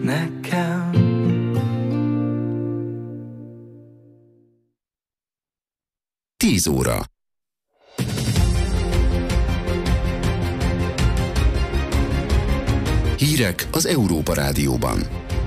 nekem. Tíz óra. Hírek az Európa Rádióban.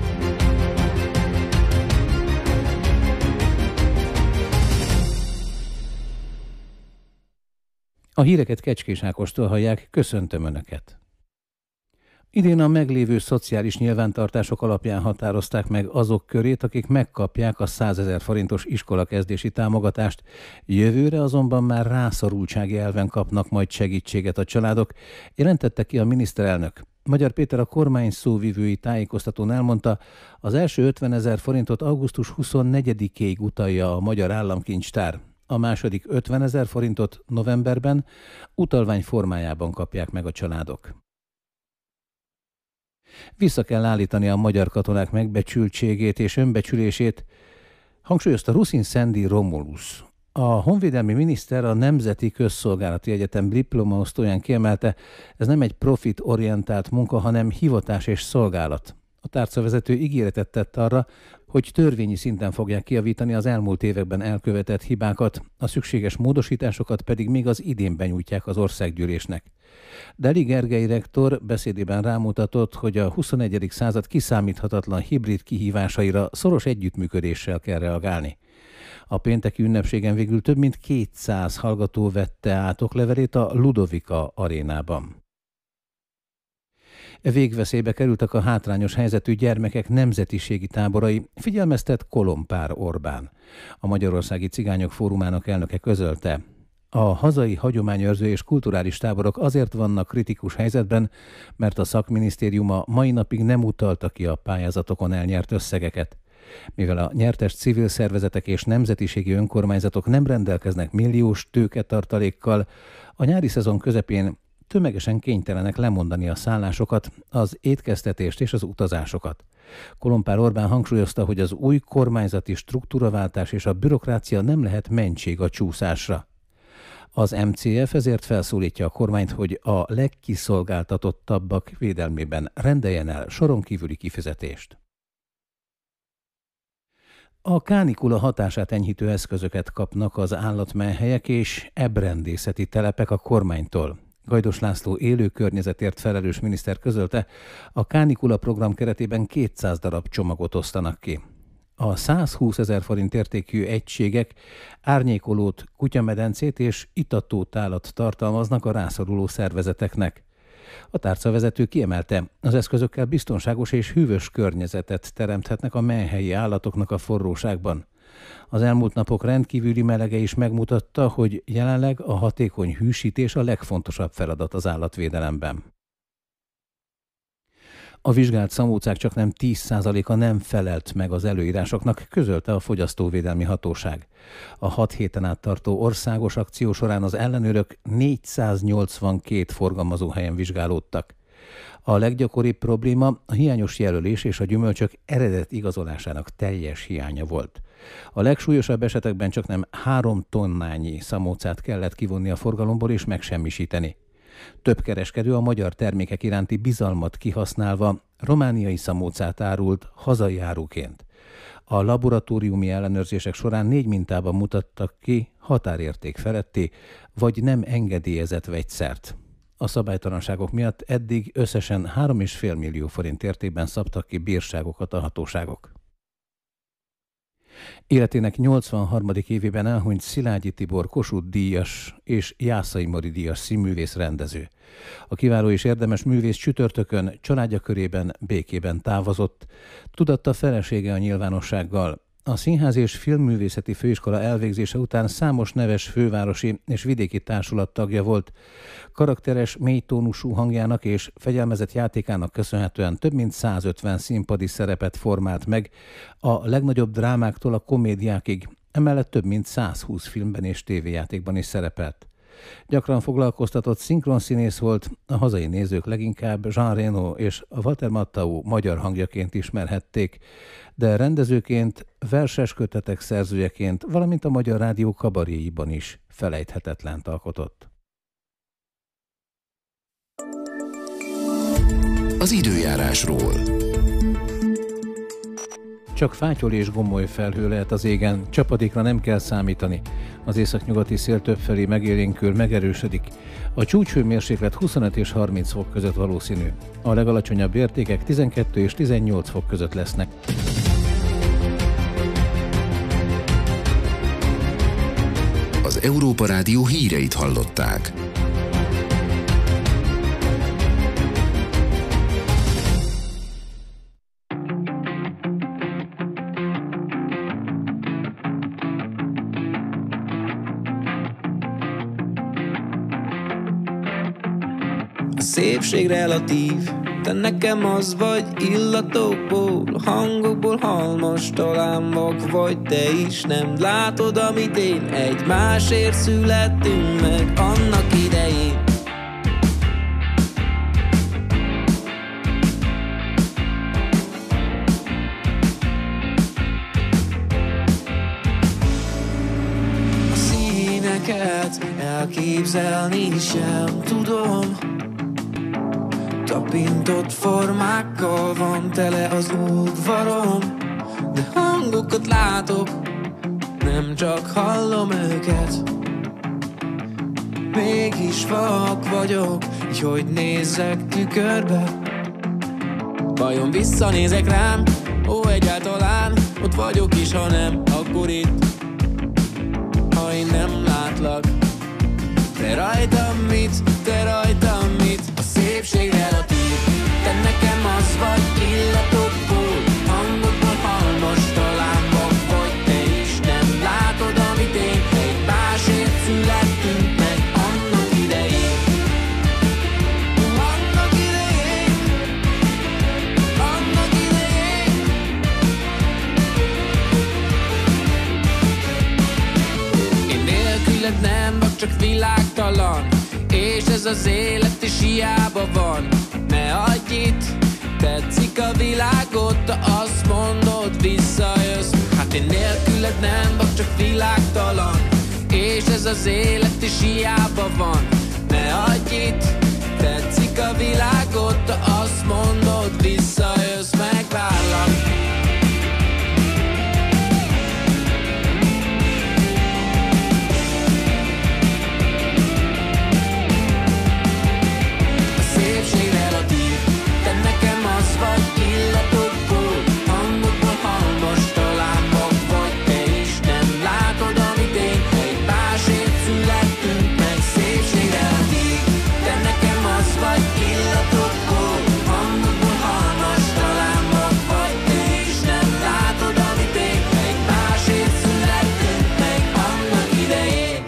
A híreket Kecskés Ákostól hallják, köszöntöm Önöket. Idén a meglévő szociális nyilvántartások alapján határozták meg azok körét, akik megkapják a 100 000 forintos iskolakezdési támogatást. Jövőre azonban már rászorultsági elven kapnak majd segítséget a családok, jelentette ki a miniszterelnök. Magyar Péter a kormány szóvivői tájékoztatón elmondta, az első 50 000 forintot augusztus 24-ig utalja a Magyar Államkincstár. A második 50 000 forintot novemberben utalvány formájában kapják meg a családok. Vissza kell állítani a magyar katonák megbecsültségét és önbecsülését, hangsúlyozta Ruszin Szendi Romulus. A honvédelmi miniszter a Nemzeti Közszolgálati Egyetem diplomaosztóján kiemelte, ez nem egy profitorientált munka, hanem hivatás és szolgálat. A tárcavezető ígéretet tett arra, hogy törvényi szinten fogják kijavítani az elmúlt években elkövetett hibákat, a szükséges módosításokat pedig még az idén benyújtják az országgyűlésnek. Deli Gergely rektor beszédében rámutatott, hogy a 21. század kiszámíthatatlan hibrid kihívásaira szoros együttműködéssel kell reagálni. A pénteki ünnepségen végül több mint 200 hallgató vette át oklevelét a Ludovika arénában. Végveszélybe kerültek a hátrányos helyzetű gyermekek nemzetiségi táborai, figyelmeztet Kolompár Orbán. A Magyarországi Cigányok Fórumának elnöke közölte. A hazai hagyományőrző és kulturális táborok azért vannak kritikus helyzetben, mert a szakminisztériuma mai napig nem utalta ki a pályázatokon elnyert összegeket. Mivel a nyertes civil szervezetek és nemzetiségi önkormányzatok nem rendelkeznek milliós tőketartalékkal, a nyári szezon közepén tömegesen kénytelenek lemondani a szállásokat, az étkeztetést és az utazásokat. Kolompár Orbán hangsúlyozta, hogy az új kormányzati struktúraváltás és a bürokrácia nem lehet mentség a csúszásra. Az MCF ezért felszólítja a kormányt, hogy a legkiszolgáltatottabbak védelmében rendeljen el soron kívüli kifizetést. A kánikula hatását enyhítő eszközöket kapnak az állatmenhelyek és ebrendészeti telepek a kormánytól. Gajdos László élő környezetért felelős miniszter közölte, a kánikula program keretében 200 darab csomagot osztanak ki. A 120 000 forint értékű egységek árnyékolót, kutyamedencét és itatótálat tartalmaznak a rászoruló szervezeteknek. A tárcavezető kiemelte, az eszközökkel biztonságos és hűvös környezetet teremthetnek a menhelyi állatoknak a forróságban. Az elmúlt napok rendkívüli melege is megmutatta, hogy jelenleg a hatékony hűsítés a legfontosabb feladat az állatvédelemben. A vizsgált szamócák csaknem 10%-a nem felelt meg az előírásoknak, közölte a Fogyasztóvédelmi Hatóság. A 6 héten át tartó országos akció során az ellenőrök 482 forgalmazóhelyen vizsgálódtak. A leggyakoribb probléma a hiányos jelölés és a gyümölcsök eredet igazolásának teljes hiánya volt. A legsúlyosabb esetekben csaknem 3 tonnányi szamócát kellett kivonni a forgalomból és megsemmisíteni. Több kereskedő a magyar termékek iránti bizalmat kihasználva romániai szamócát árult hazai áruként. A laboratóriumi ellenőrzések során 4 mintában mutattak ki határérték feletti vagy nem engedélyezett vegyszert. A szabálytalanságok miatt eddig összesen 3,5 millió forint értékben szabtak ki bírságokat a hatóságok. Életének 83. évében elhunyt Szilágyi Tibor Kossuth-díjas és Jászai Mari díjas színművész rendező. A kiváló és érdemes művész csütörtökön családja körében békében távozott, tudatta felesége a nyilvánossággal. A Színház és Filmművészeti Főiskola elvégzése után számos neves fővárosi és vidéki társulat tagja volt. Karakteres, mélytónusú hangjának és fegyelmezett játékának köszönhetően több mint 150 színpadi szerepet formált meg, a legnagyobb drámáktól a komédiákig, emellett több mint 120 filmben és tévéjátékban is szerepelt. Gyakran foglalkoztatott szinkronszínész volt, a hazai nézők leginkább Jean Reno és Walter Matthau magyar hangjaként ismerhették, de rendezőként, verses kötetek szerzőjeként, valamint a Magyar Rádió kabaréiban is felejthetetlent alkotott. Az időjárásról. Csak fátyol és gomoly felhő lehet az égen, csapadékra nem kell számítani. Az északnyugati szél többfelé megélénkül, megerősödik. A csúcshőmérséklet 25 és 30 fok között valószínű. A legalacsonyabb értékek 12 és 18 fok között lesznek. Az Európa Rádió híreit hallották. A szépség relatív, te nekem az vagy, illatokból, hangokból halmos, talán vak vagy te is, nem látod, amit én, egymásért születtünk meg annak idején. A színeket elképzelni sem tudom, tapintott formákkal van tele az udvarom, de hangokat látok, nem csak hallom őket. Mégis vak vagyok, így hogy nézzek tükörbe. Vajon visszanézek rám? Ó, egyáltalán ott vagyok is, ha nem, akkor itt. Ha én nem látlak, te rajtam mit, te rajtam mit? A szépség relatív, te nekem az vagy, illatokból, hangokból halmos, talán vak vagy te is, nem látod, amit én, egymásért születtünk meg annak idején. Annak idején, annak idején. Én nélküled nem vagy, csak világtalan, és ez az élet is hiába van. Ne adj itt, tetszik a világot, te azt mondod, visszajössz. Hát én nélküled nem vagy, csak világtalan, és ez az élet is hiába van. Ne adj itt, tetszik a világot, te azt mondod, visszajössz, megvárlak. Vagy illatokból, hangokból halmos, talán vak vagy te is, nem látod, amit én, egymásért születtünk meg, szépség relatív. Te nekem az vagy illatokból, hangokból halmos, talán vak vagy te is, nem látod, amit én, egymásért születtünk meg annak idején.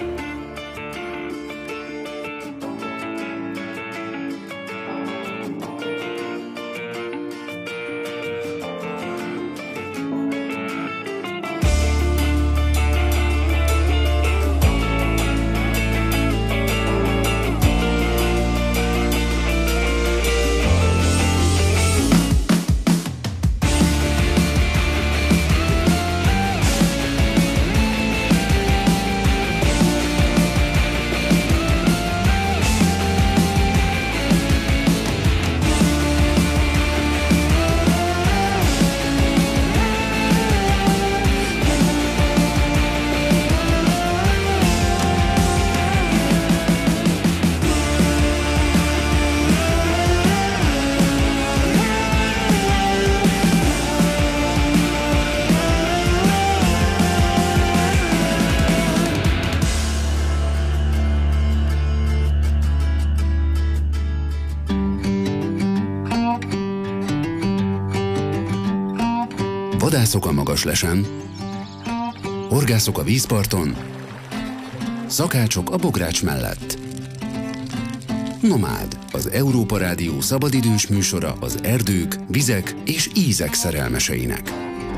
Vadászok a Magaslesen, horgászok a vízparton, szakácsok a bogrács mellett. Nomád, az Európa Rádió szabadidős műsora az erdők, vizek és ízek szerelmeseinek.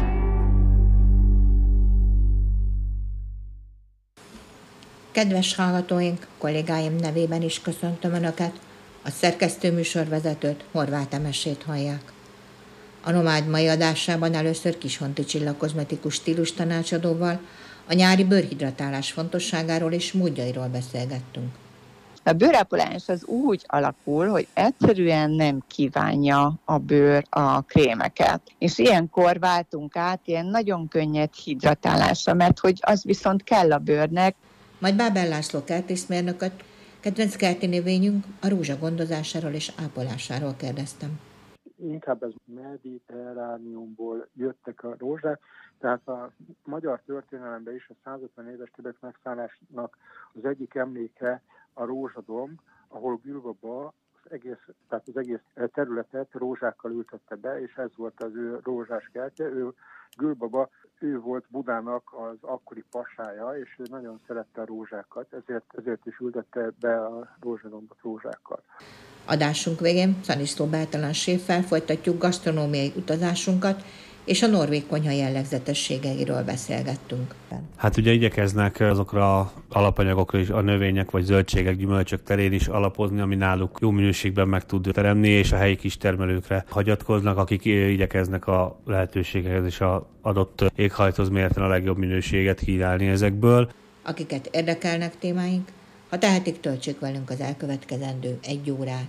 Kedves hallgatóink, kollégáim nevében is köszöntöm Önöket, a szerkesztőműsorvezetőt, Horváth Emesét hallják. A Nomád mai adásában először Kishonti Csilla kozmetikus stílus tanácsadóval a nyári bőrhidratálás fontosságáról és módjairól beszélgettünk. A bőrápolás az úgy alakul, hogy egyszerűen nem kívánja a bőr a krémeket. És ilyenkor váltunk át ilyen nagyon könnyed hidratálásra, mert hogy az viszont kell a bőrnek. Majd Bábel László kertészmérnököt, kedvenc kerti növényünk a rózsa gondozásáról és ápolásáról kérdeztem. Inkább ez mediterrániumból jöttek a rózsák, tehát a magyar történelemben is a 150 éves tibet megszállásnak az egyik emléke a rózsadomb, ahol Gülbaba az egész területet rózsákkal ültette be, és ez volt az ő rózsás kertje. Gülbaba, ő volt Budának az akkori pasája, és ő nagyon szerette a rózsákat, ezért is ültette be a rózsadombot rózsákkal. Adásunk végén Szaniszló Bertalan séffel folytatjuk gasztronómiai utazásunkat, és a norvég konyha jellegzetességeiről beszélgettünk. Hát ugye igyekeznek azokra alapanyagokra is a növények vagy zöldségek, gyümölcsök terén is alapozni, ami náluk jó minőségben meg tud teremni, és a helyi kistermelőkre hagyatkoznak, akik igyekeznek a lehetőségekhez és az adott éghajlathoz mérten a legjobb minőséget kínálni ezekből. Akiket érdekelnek témáink, ha tehetik, töltsék velünk az elkövetkezendő 1 órát.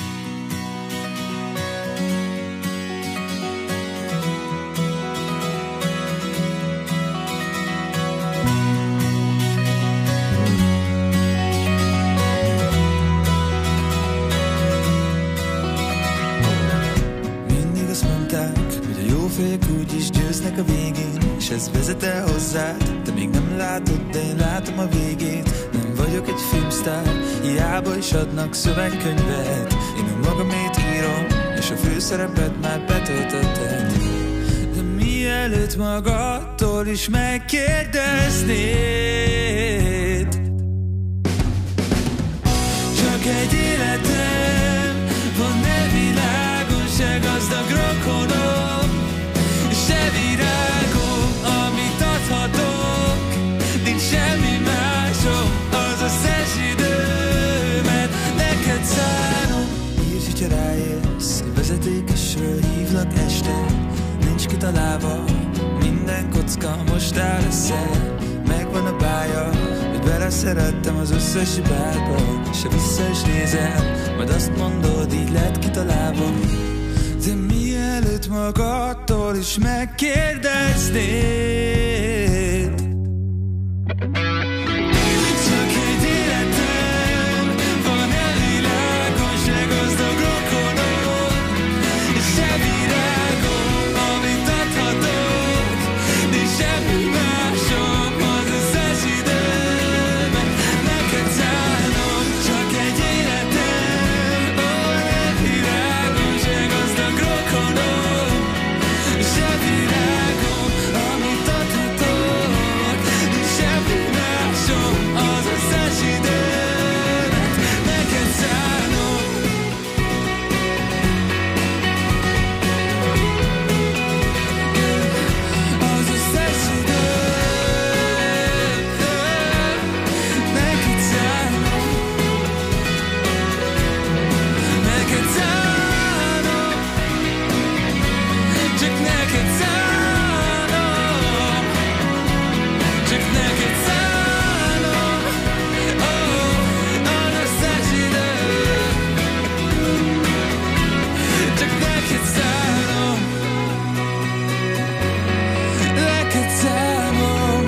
Úgyis győznek a végén, és ez vezet el hozzád. Te még nem látod, de én látom a végét. Nem vagyok egy filmsztár, hiába is adnak szövegkönyvet. Én önmagamét írom, és a főszerepet már betöltötted. De mielőtt magadtól is megkérdeznéd, csak egy életem van, ne világon se gazdag rokonom. Se virágom, amit adhatok, nincs semmi másom, az összes időmet neked szánom. Írj, hogyha ráérsz, egy vezetékesről hívlak este, nincs kitalálva, minden kocka most áll össze. Megvan a bája, hogy beleszerettem az összes hibádba, se vissza is nézem, majd azt mondod, így lett kitalálva. De mielőtt magadtól is megkérdeznéd, csak egy életem van, elvilágon se gazdag rokonom, és se virágom, amit adhatok, nincs semmi másom, az összes időmet neked szánom. Csak egy életem van, elvilágon se gazdag rokonom, se virágom, amit adhatok, nincs semmi másom, az összes időmet neked szánom. Az összes időmet neked szánom. Neked szánom. Csak neked szánom. Csak neked szánom. Oh, az összes időt. Csak neked szánom. Neked szánom.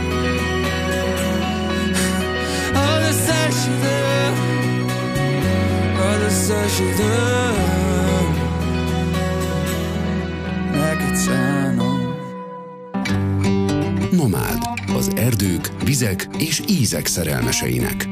Az összes időt. Az összes időt. Neked szánom. Nomád. Az erdők, vizek és ízek szerelmeseinek.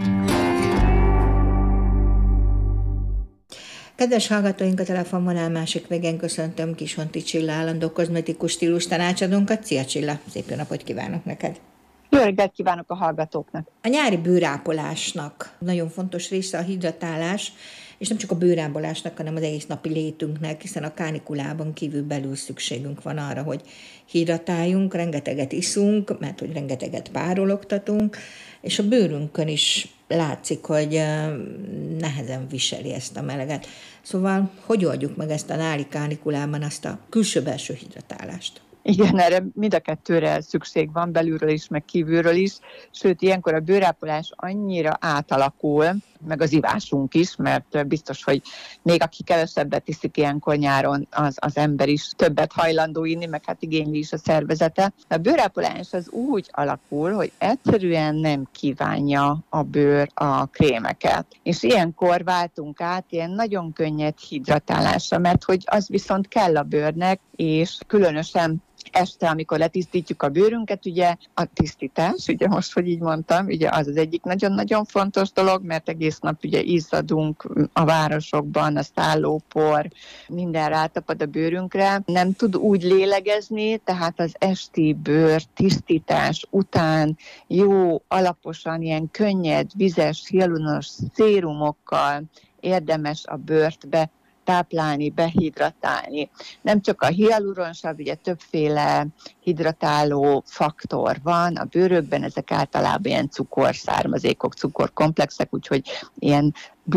Kedves hallgatóink, a telefonvonal másik végén köszöntöm Kishonti Csilla állandó kozmetikus stílus tanácsadónkat. Szia Csilla, szép jó napot kívánok neked! Jó reggelt kívánok a hallgatóknak! A nyári bőrápolásnak nagyon fontos része a hidratálás, és nem csak a bőrápolásnak, hanem az egész napi létünknek, hiszen a kánikulában kívül belül szükségünk van arra, hogy hidratáljunk, rengeteget iszunk, mert hogy rengeteget párologtatunk, és a bőrünkön is látszik, hogy nehezen viseli ezt a meleget. Szóval, hogy oldjuk meg ezt a nyári kánikulában, azt a külső-belső hidratálást? Igen, erre mind a kettőre szükség van, belülről is, meg kívülről is, sőt, ilyenkor a bőrápolás annyira átalakul, meg az ivásunk is, mert biztos, hogy még aki kevesebbet iszik ilyenkor nyáron, az ember is többet hajlandó inni, meg hát igényli is a szervezete. A bőrápolás az úgy alakul, hogy egyszerűen nem kívánja a bőr a krémeket. És ilyenkor váltunk át ilyen nagyon könnyed hidratálásra, mert hogy az viszont kell a bőrnek, és különösen este, amikor letisztítjuk a bőrünket, ugye a tisztítás, ugye most, hogy így mondtam, ugye az egyik nagyon-nagyon fontos dolog, mert egész nap ugye izzadunk a városokban, a szállópor, minden rátapad a bőrünkre, nem tud úgy lélegezni, tehát az esti bőr tisztítás után jó, alaposan, ilyen könnyed, vizes, hialuronos szérumokkal érdemes a bőrt táplálni, behidratálni. Nem csak a hialuronsav, ugye többféle hidratáló faktor van a bőrökben, ezek általában ilyen cukorszármazékok, cukorkomplexek, úgyhogy ilyen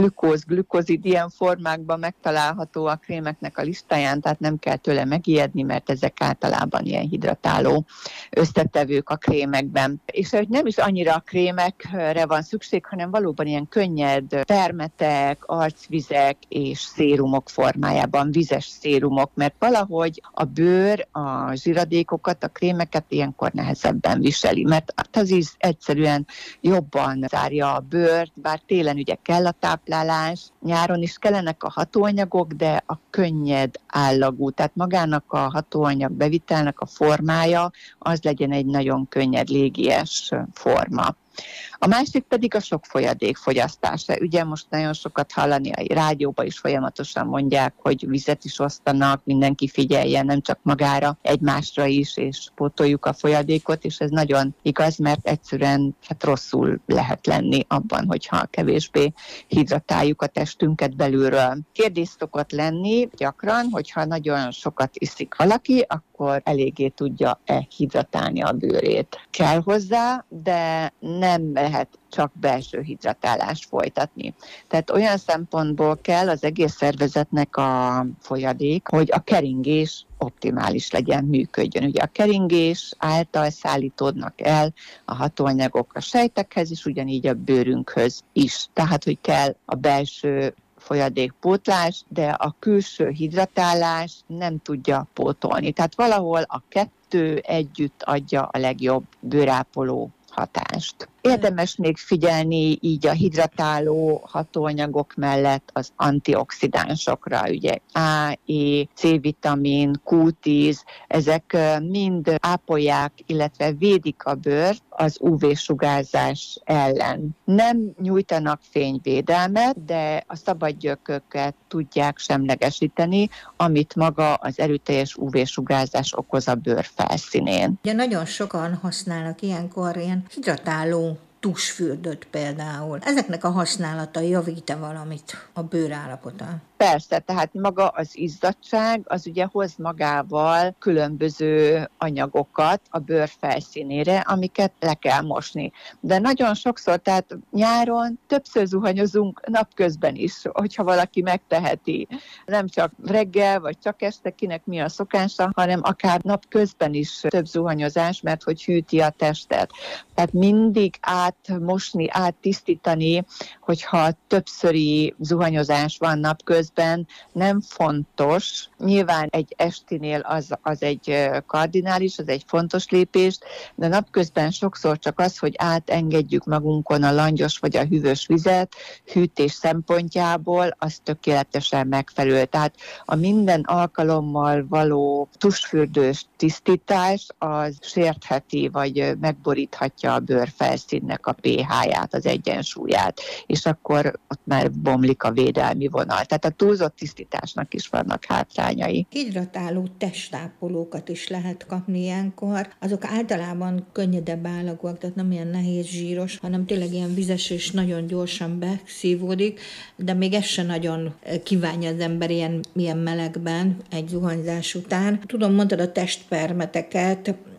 glükózid ilyen formákban megtalálható a krémeknek a listáján, tehát nem kell tőle megijedni, mert ezek általában ilyen hidratáló összetevők a krémekben. És hogy nem is annyira a krémekre van szükség, hanem valóban ilyen könnyed termetek, arcvizek és szérumok formájában, vizes szérumok, mert valahogy a bőr a zsiradékokat, a krémeket ilyenkor nehezebben viseli, mert az íz egyszerűen jobban zárja a bőrt, bár télen ugye kell a táplálás, nyáron is kellenek a hatóanyagok, de a könnyed állagú, tehát magának a hatóanyag bevitelnek a formája, az legyen egy nagyon könnyed, légies forma. A másik pedig a sok folyadék fogyasztása. Ugye most nagyon sokat hallani, a rádióban is folyamatosan mondják, hogy vizet is osztanak, mindenki figyeljen, nem csak magára, egymásra is, és pótoljuk a folyadékot, és ez nagyon igaz, mert egyszerűen rosszul lehet lenni abban, hogyha kevésbé hidratáljuk a testünket belülről. Kérdés szokott lenni gyakran, hogyha nagyon sokat iszik valaki, akkor eléggé tudja-e hidratálni a bőrét. Kell hozzá, de nem lehet csak belső hidratálást folytatni. Tehát olyan szempontból kell az egész szervezetnek a folyadék, hogy a keringés optimális legyen, működjön. Ugye a keringés által szállítódnak el a hatóanyagok a sejtekhez, és ugyanígy a bőrünkhöz is. Tehát, hogy kell a belső folyadékpótlás, de a külső hidratálás nem tudja pótolni. Tehát valahol a kettő együtt adja a legjobb bőrápoló hatást. Érdemes még figyelni így a hidratáló hatóanyagok mellett az antioxidánsokra, ugye A, E, C-vitamin, Q10, ezek mind ápolják, illetve védik a bőrt az UV-sugárzás ellen. Nem nyújtanak fényvédelmet, de a szabadgyököket tudják semlegesíteni, amit maga az erőteljes UV-sugárzás okoz a bőr felszínén. Ugye nagyon sokan használnak ilyenkor ilyen hidratáló tusfürdőt például. Ezeknek a használata javít-e valamit a bőr állapotán? Persze, tehát maga az izzadság, az ugye hoz magával különböző anyagokat a bőr felszínére, amiket le kell mosni. De nagyon sokszor, tehát nyáron többször zuhanyozunk napközben is, hogyha valaki megteheti. Nem csak reggel, vagy csak este, kinek mi a szokása, hanem akár napközben is több zuhanyozás, mert hogy hűti a testet. Tehát mindig átmosni, áttisztítani, hogyha többszöri zuhanyozás van napközben, nem fontos. Nyilván egy estinél az egy kardinális, az egy fontos lépés, de napközben sokszor csak az, hogy átengedjük magunkon a langyos vagy a hűvös vizet, hűtés szempontjából, az tökéletesen megfelelő. Tehát a minden alkalommal való tusfürdős tisztítás az sértheti, vagy megboríthatja a bőrfelszínnek a pH-ját, az egyensúlyát, és akkor ott már bomlik a védelmi vonal. Tehát a túlzott tisztításnak is vannak hátrányai. Hidratáló testápolókat is lehet kapni ilyenkor. Azok általában könnyedebb állagúak, tehát nem ilyen nehéz zsíros, hanem tényleg ilyen vizes és nagyon gyorsan beszívódik, de még ez se nagyon kívánja az ember ilyen melegben egy zuhanyzás után. Tudom, mondtad a testpermeteket,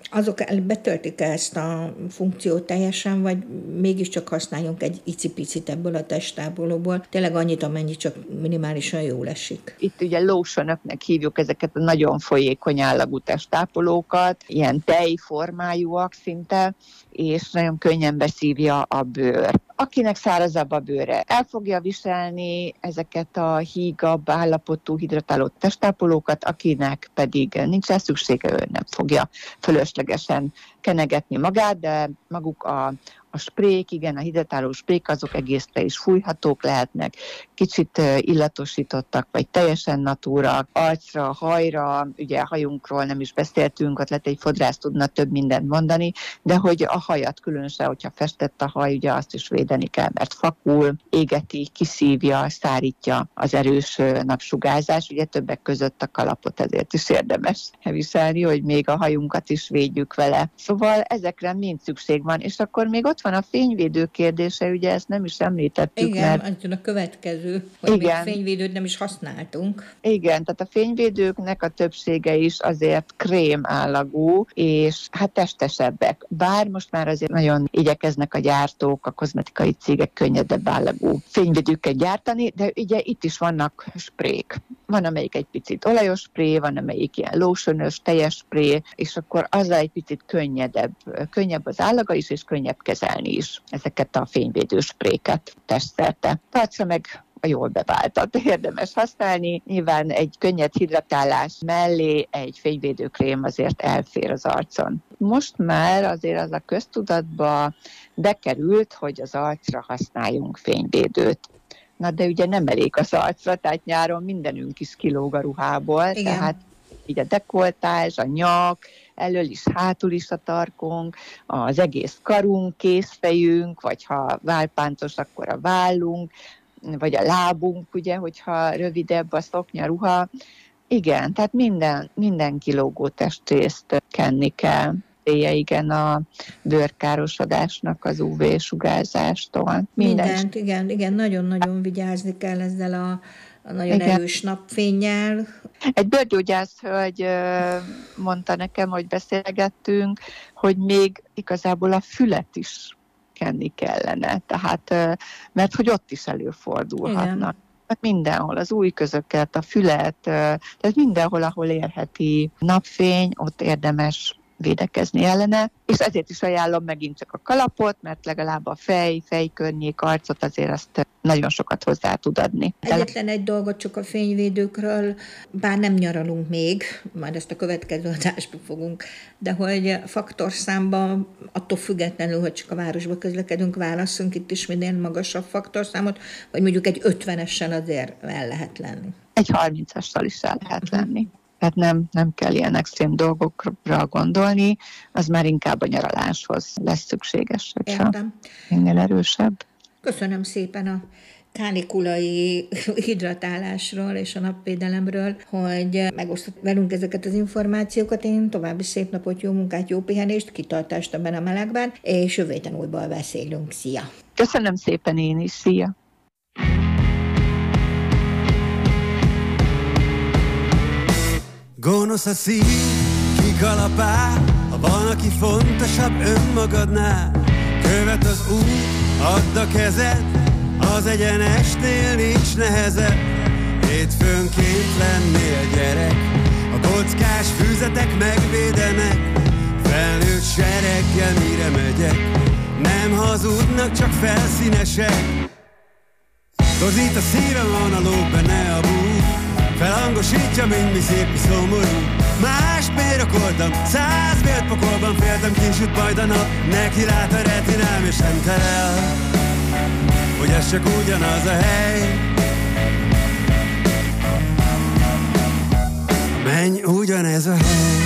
azok betöltik ezt a funkciót teljesen, vagy mégiscsak használjunk egy icipicit ebből a testtápolóból, tényleg annyit, amennyi csak minimálisan jól esik. Itt ugye lotionoknak hívjuk ezeket a nagyon folyékony állagú testtápolókat, ilyen tejformájúak szinte, és nagyon könnyen beszívja a bőr. Akinek szárazabb a bőre, el fogja viselni ezeket a hígabb állapotú hidratáló testtápolókat, akinek pedig nincs rá szüksége, ő nem fogja fölöslegesen kenegetni magát, de maguk a sprék, igen, a hidratáló sprék, azok egészre is fújhatók lehetnek, kicsit illatosítottak, vagy teljesen natúrak, arcra, hajra, ugye a hajunkról nem is beszéltünk, ott lehet egy fodrász tudna több mindent mondani, de hogy a hajat különösen, hogyha festett a haj, ugye azt is védeni kell, mert fakul, égeti, kiszívja, szárítja az erős napsugárzás, ugye többek között a kalapot ezért is érdemes viselni, hogy még a hajunkat is védjük vele. Szóval ezekre mind szükség van, és akkor még ott van a fényvédő kérdése, ugye ezt nem is említettük. Igen, mert a következő, hogy igen, még fényvédőt nem is használtunk. Igen, tehát a fényvédőknek a többsége is azért krém állagú, és hát testesebbek. Bár most már azért nagyon igyekeznek a gyártók, a kozmetikai cégek könnyedebb állagú fényvédőket gyártani, de ugye itt is vannak sprék. Van amelyik egy picit olajos spré, van amelyik ilyen lotionös, teljes spré, és akkor azzal egy picit könnyebb az állaga is, és könnyebb kezelni is ezeket a fényvédő spréket testszerte. Tartsa meg a jól beváltat, érdemes használni. Nyilván egy könnyed hidratálás mellé egy fényvédőkrém azért elfér az arcon. Most már azért az a köztudatba bekerült, hogy az arcra használjunk fényvédőt. Na de ugye nem elég az arcra, tehát nyáron mindenünk is kilóg a ruhából, igen. Tehát így a dekoltázs, a nyak, elől is, hátul is a tarkunk, az egész karunk, kézfejünk, vagy ha válpántos, akkor a vállunk, vagy a lábunk, ugye, hogyha rövidebb a szoknya, ruha. Igen, tehát minden kilógó testrészt kenni kell. Igen, a bőrkárosodásnak az UV-sugárzástól. Mindent, igen, nagyon-nagyon vigyázni kell ezzel a nagyon erős napfénnyel. Egy bőrgyógyász hölgy mondta nekem, hogy beszélgettünk, hogy még igazából a fület is kenni kellene, tehát, mert hogy ott is előfordulhatnak. Igen. Mindenhol, az ujjközöket, a fület, tehát mindenhol, ahol érheti napfény, ott érdemes védekezni ellene, és ezért is ajánlom megint csak a kalapot, mert legalább a fej környék, arcot azért azt nagyon sokat hozzá tud adni. Egyetlen egy dolgot csak a fényvédőkről, bár nem nyaralunk még, majd ezt a következő adásban fogunk, de hogy faktorszámban, attól függetlenül, hogy csak a városba közlekedünk, válasszunk itt is minél magasabb faktorszámot, vagy mondjuk egy 50-essel azért el lehet lenni. Egy 30-assal is el lehet lenni. Tehát nem kell ilyen extrém dolgokra gondolni, az már inkább a nyaraláshoz lesz szükséges, hogyha ennél erősebb. Köszönöm szépen a kánikulai hidratálásról és a napvédelemről, hogy megosztott velünk ezeket az információkat. Én további szép napot, jó munkát, jó pihenést, kitartást ebben a melegben, és jövő héten újból beszélünk. Szia! Köszönöm szépen én is, szia! Gonosz a szív, kikalapál, ha van, aki fontosabb önmagadnál. Követ az út, add a kezed, az egyenesnél nincs nehezebb. Hétfőnként lennél gyerek, a kockás füzetek megvédenek. Felnőtt sereggel mire megyek, nem hazudnak, csak felszínesek. Tozít a szívem, van a lóg benne a búj, felhangosítja, mint mi szép, mi szomorú. Mást mérekoltam, 100 vélt pokolban féltem, kisüt majd a nap. Neki lát a retinám és nem terel, hogy ez csak ugyanaz a hely. Menj, ugyanez a hely.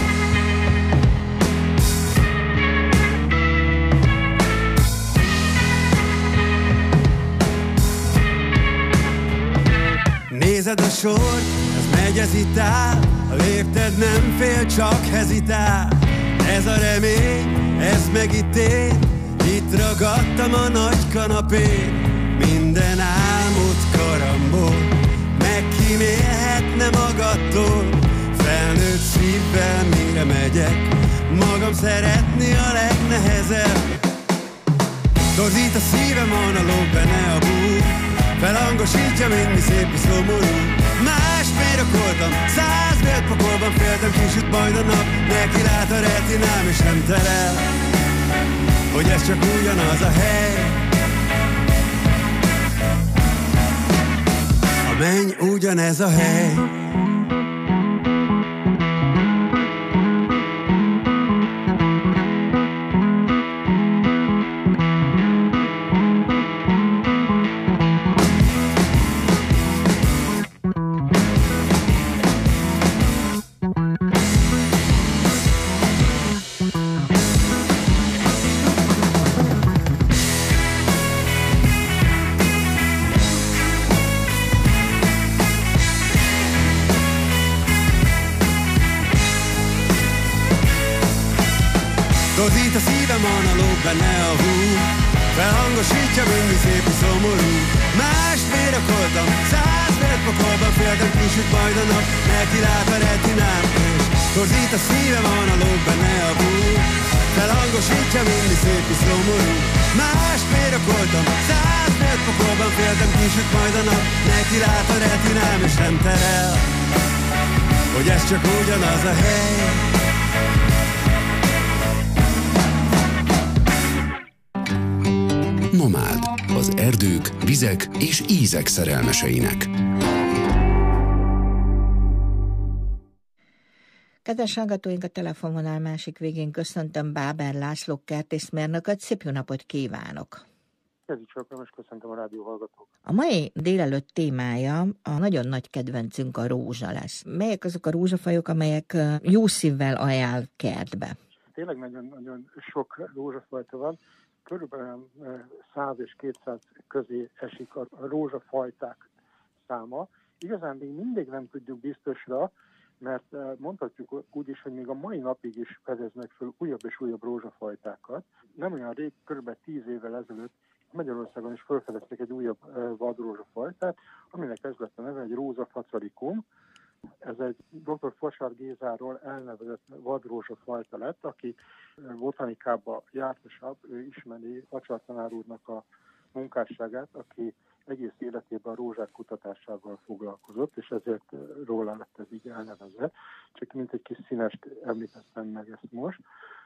Nézed a sort, ez megy, ez itt áll, a lépted nem fél, csak hezitál. Ez a remény, ez meg itt én, itt ragadtam a nagy kanapén. Minden álmod karambol, megkímélhetne magadtól. Felnőtt szívvel mire megyek, maga tudom, szeretni a legnehezebb. Torzít a szívem, analóg benne a bú, felhangosítja mindig szép és szomorú. Más mérekoltam, 100 vérpakolban féltem, kisüt majd a nap, neki lát a retinám és nem terel, hogy ez csak ugyanaz a hely. A menny ugyanez a hely. Torzít a szívem, analóg benne a hú, felhangosítja mindig szép és szomorú. Mást mérekoltam, 100 vérpakolban féltem, kisüt majd a nap, neki lát a retinám és torzít a szívem, analóg benne a hú, felhangosítja mindig szép és szomorú. Mást mérekoltam, 100 vérpakolban féltem, kisüt majd a nap, neki lát a retinám és nem terel, hogy ez csak ugyanaz a hely. Nomád, az erdők, vizek és ízek szerelmeseinek. Kedves hallgatóink, a telefonvonal másik végén köszöntöm Báber László kertészmérnököt, szép jó napot kívánok! Kezdjük, és köszöntöm a rádió hallgatók. A mai délelőtt témája a nagyon nagy kedvencünk a rózsa lesz. Melyek azok a rózsafajok, amelyek jó szívvel ajánl kertbe? Tényleg nagyon sok rózsafajta van. Körülbelül 100 és 200 közé esik a rózsafajták száma. Igazán még mindig nem tudjuk biztosra, mert mondhatjuk úgy is, hogy még a mai napig is fedeznek föl újabb és újabb rózsafajtákat. Nem olyan rég, kb. 10 évvel ezelőtt Magyarországon is felfedeztek egy újabb vadrózsafajtát, aminek ez lett a neve, egy Rosa facaricum. Ez egy dr. Fosár Gézáról elnevezett vadrózsafajta lett, aki botanikába jártasabb, ő ismeri Facsar tanár úrnak a munkásságát, aki egész életében a rózsák kutatásával foglalkozott, és ezért róla lett ez így elnevezve. Csak mint egy kis színest említettem meg ezt most.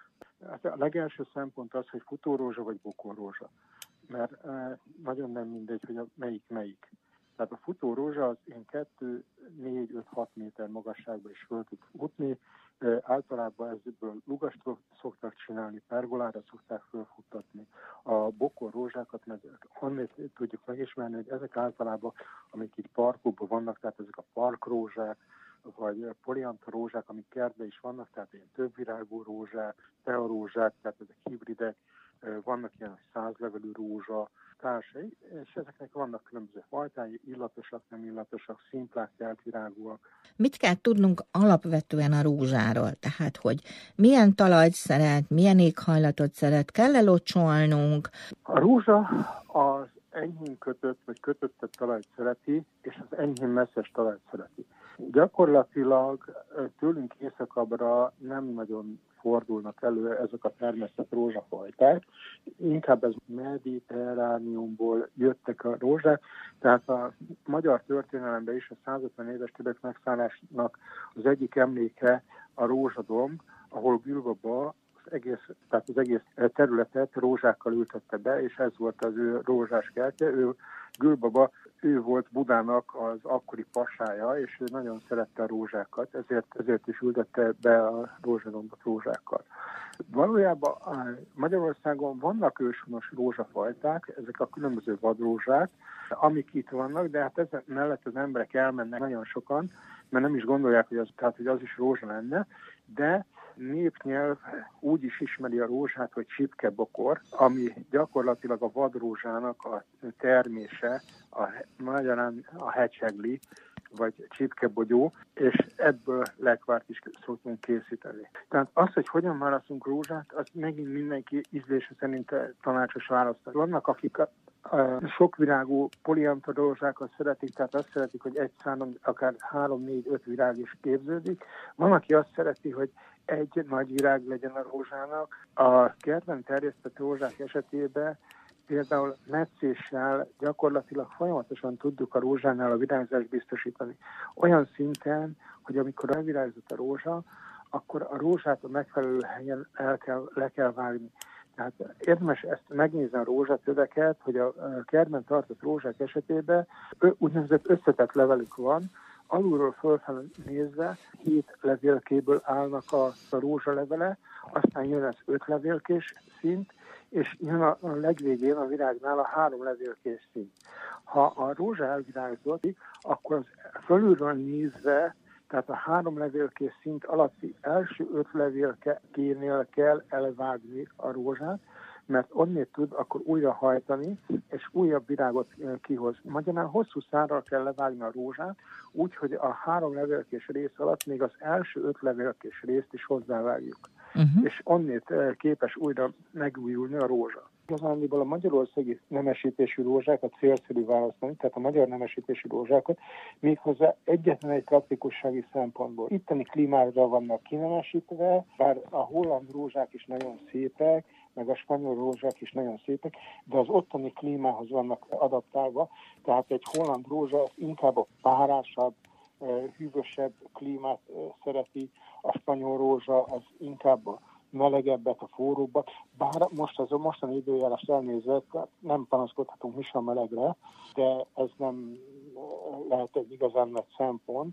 Hát a legelső szempont az, hogy futórózsa vagy bokorrózsa, mert nagyon nem mindegy, hogy melyik. Tehát a futórózsa az ilyen 2, 4, 5, 6 méter magasságban is föl tud futni. Általában ebből lugast szoktak csinálni, pergolára szokták fölfuttatni. A bokorrózsákat meg annét tudjuk megismerni, hogy ezek általában, amik itt parkokban vannak, tehát ezek a parkrózsák, vagy polianta rózsák, amik kertben is vannak, tehát ilyen többvirágú rózsák, tearózsák, tehát ezek hibridek, vannak ilyen 100 levelű rózsa társai, és ezeknek vannak különböző fajtái, illatosak, nem illatosak, szimplák, teltvirágúak. Mit kell tudnunk alapvetően a rózsáról? Tehát, hogy milyen talajt szeret, milyen éghajlatot szeret, kell-e locsolnunk? A rózsa az enyhén kötött, vagy kötöttebb talajt szereti, és az enyhén messzes talajt szereti. Gyakorlatilag tőlünk északabbra nem nagyon fordulnak elő ezek a termesztett rózsafajták. Inkább ez mediterrániumból jöttek a rózsák, tehát a magyar történelemben is a 150 éves tibet megszállásnak az egyik emléke a rózsadomb, ahol Gülbaba az egész területet rózsákkal ültette be, és ez volt az ő rózsás kertje. Gülbaba, ő volt Budának az akkori pasája, és ő nagyon szerette a rózsákat, ezért is ültette be a rózsadombot rózsákkal. Valójában Magyarországon vannak őshonos rózsafajták, ezek a különböző vadrózsák, amik itt vannak, de hát ezen mellett az emberek elmennek nagyon sokan, mert nem is gondolják, hogy az is rózsa lenne, de népnyelv úgy is ismeri a rózsát, hogy csipkebokor, ami gyakorlatilag a vadrózsának a termése, magyarán a hecsegli, vagy csipkebogyó, és ebből lekvárt is szoktunk készíteni. Tehát az, hogy hogyan választunk rózsát, az megint mindenki ízlése szerint tanácsos választani. Vannak, akik sokvirágú poliantha rózsákat szeretik, tehát azt szeretik, hogy egy száron akár 3-4-5 virág is képződik. Van, aki azt szereti, hogy egy nagy virág legyen a rózsának. A kertben terjesztett rózsák esetében például metszéssel gyakorlatilag folyamatosan tudjuk a rózsánál a virágzást biztosítani. Olyan szinten, hogy amikor elvirágzott a rózsa, akkor a rózsát a megfelelő helyen le kell vágni. Tehát érdemes ezt megnézni a rózsatöveket, hogy a kertben tartott rózsák esetében úgynevezett összetett levelük van, alulról fölfelé nézve 7 levélkéből állnak a rózsalevele, aztán jön az 5 levélkés szint, és jön a legvégén a virágnál a 3 levélkés szint. Ha a rózsa elvirágzott, akkor az fölülről nézve, tehát a 3 levélkés szint alatti első 5 levélkénél kell elvágni a rózsát, mert onnét tud akkor újra hajtani, és újabb virágot kihoz. Magyarán hosszú szárral kell levágni a rózsát, úgy, hogy a 3 levélkés rész alatt még az első 5 levélkés részt is hozzávágjuk. És onnét képes újra megújulni a rózsa. Igazándiból a magyarországi nemesítésű rózsákat célszerű választani, tehát a magyar nemesítésű rózsákat méghozzá egyetlen egy praktikussági szempontból. Itteni klímára vannak kinemesítve, bár a holland rózsák is nagyon szépek, meg a spanyol rózsák is nagyon szépek, de az ottani klímához vannak adaptálva, tehát egy holland rózsa inkább a párásabb, hűvösebb klímát szereti, a spanyol rózsa az inkább a melegebbet, a forróbbat, bár most az a mostani időjárást elnézve nem panaszkodhatunk mi sem melegre, de ez nem lehet egy igazán nagy szempont.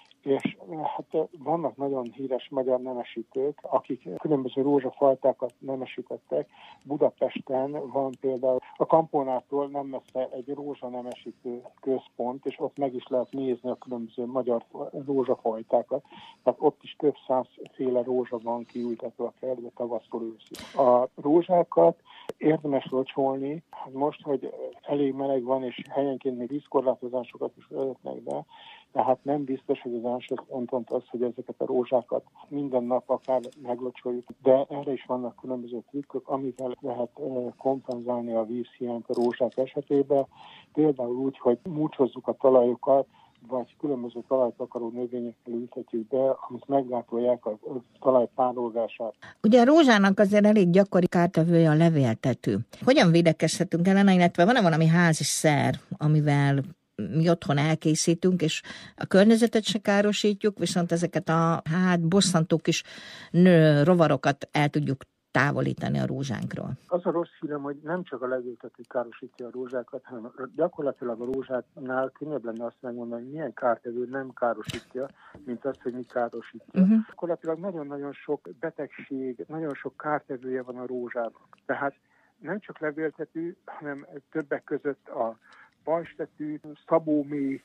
És hát vannak nagyon híres magyar nemesítők, akik különböző rózsafajtákat nemesítettek. Budapesten van például a Kampónától nem messze egy rózsanemesítő központ, és ott meg is lehet nézni a különböző magyar rózsafajtákat. Tehát ott is több 100 féle rózsa van kiültetve a kertbe tavasztól őszig. A rózsákat érdemes locsolni. Most, hogy elég meleg van, és helyenként még vízkorlátozásokat is vezetnek be, tehát nem biztos, hogy az első szempont az, hogy ezeket a rózsákat minden nap akár meglocsoljuk, de erre is vannak különböző trükkök, amivel lehet kompenzálni a vízhiányt a rózsák esetében. Például úgy, hogy múcsozzuk a talajokat, vagy különböző talajtakaró növényekkel ültetjük be, amik meggátolják a talaj párolgását. Ugye a rózsának azért elég gyakori kártevője a levéltető. Hogyan védekezhetünk ellene, illetve van-e valami házi szer, amivel mi otthon elkészítünk, és a környezetet se károsítjuk, viszont ezeket a bosszantó kis rovarokat el tudjuk távolítani a rózsánkról. Az a rossz hírem, hogy nem csak a levéltető károsítja a rózsákat, hanem gyakorlatilag a rózsánál könnyebb lenne azt megmondani, hogy milyen kártevő nem károsítja, mint azt, hogy mi károsítja. Gyakorlatilag nagyon-nagyon sok betegség, nagyon sok kártevője van a rózsának. Tehát nem csak levéltető, hanem többek között a pajzstetű, szabóméh,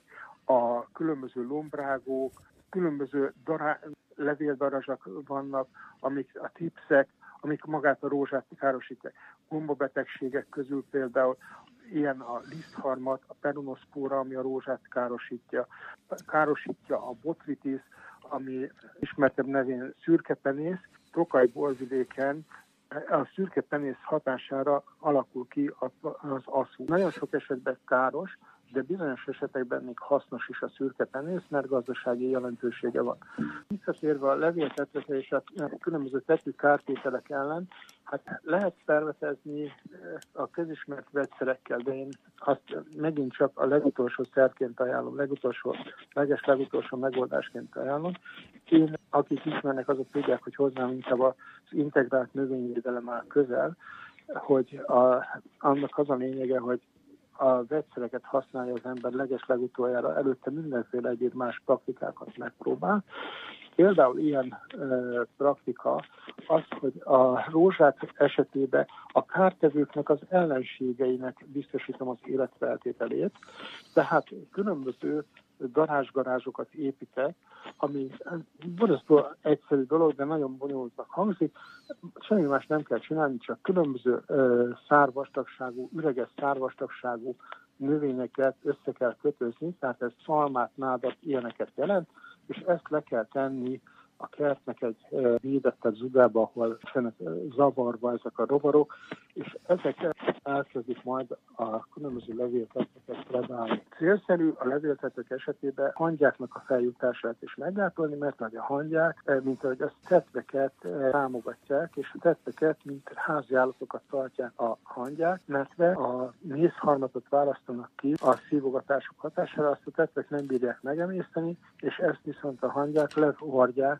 a különböző lombrágók, különböző levéldarazsak vannak, amik a tipszek, amik magát a rózsát károsítják. Gombabetegségek közül például ilyen a lisztharmat, a peronoszpóra, ami a rózsát károsítja. Károsítja a botrytis, ami ismertebb nevén szürkepenész. Tokaj borvidéken a szürkepenész hatására alakul ki az aszú. Nagyon sok esetben káros, de bizonyos esetekben még hasznos is a szürkepenész, mert gazdasági jelentősége van. Visszatérve a levéltetőkre és a különböző tetű kártételek ellen, hát lehet szervetezni a közismert vegyszerekkel, de én azt megint csak a legutolsó szerként ajánlom, legutolsó megoldásként ajánlom. Én, akik ismernek, azok tudják, hogy hozzám inkább az integrált növényvédelem áll közel, hogy annak az a lényege, hogy a vegyszereket használja az ember legeslegutoljára, előtte mindenféle egyéb más praktikákat megpróbál. Például ilyen praktika az, hogy a rózsák esetében a kártevőknek az ellenségeinek biztosítom az életfeltételét, tehát különböző garázsokat építek, ami borzasztó egyszerű dolog, de nagyon bonyolultnak hangzik. Semmi más nem kell csinálni, csak különböző szárvastagságú, üreges szárvastagságú növényeket össze kell kötözni, tehát ez szalmát, nádat, ilyeneket jelent, és ezt le kell tenni a kertnek egy védettebb zugába, ahol zavarva ezek a rovarok, és ezeket elkezdik majd a különböző levéltetőket predálni. Célszerű a levéltetők esetében hangyáknak a feljutását is meggátolni, mert a hangyák, mint ahogy a tetveket támogatják, és a tetveket, mint házi állatokat tartják a hangyák, mert a mézharmatot választanak ki a szívogatások hatására, azt a tetvek nem bírják megemészteni, és ezt viszont a hangyák levarják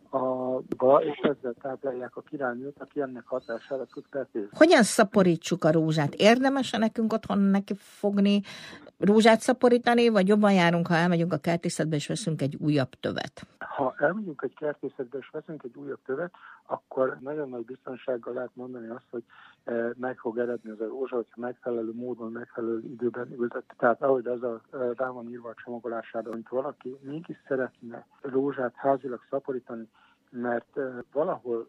és ezzel táplálják a királynőt, aki ennek hatására tud tetézni. Hogyan szaporítsuk a rózsát? Érdemes-e nekünk otthon neki fogni, rózsát szaporítani, vagy jobban járunk, ha elmegyünk a kertészetbe és veszünk egy újabb tövet? Ha elmegyünk egy kertészetbe és veszünk egy újabb tövet, akkor nagyon nagy biztonsággal lehet mondani azt, hogy meg fog eredni az a rózsa, hogyha megfelelő módon, megfelelő időben ültette. Tehát ahogy az rá van írva a csomagolására, hogy valaki mégis szeretne rózsát házilag szaporítani, mert valahol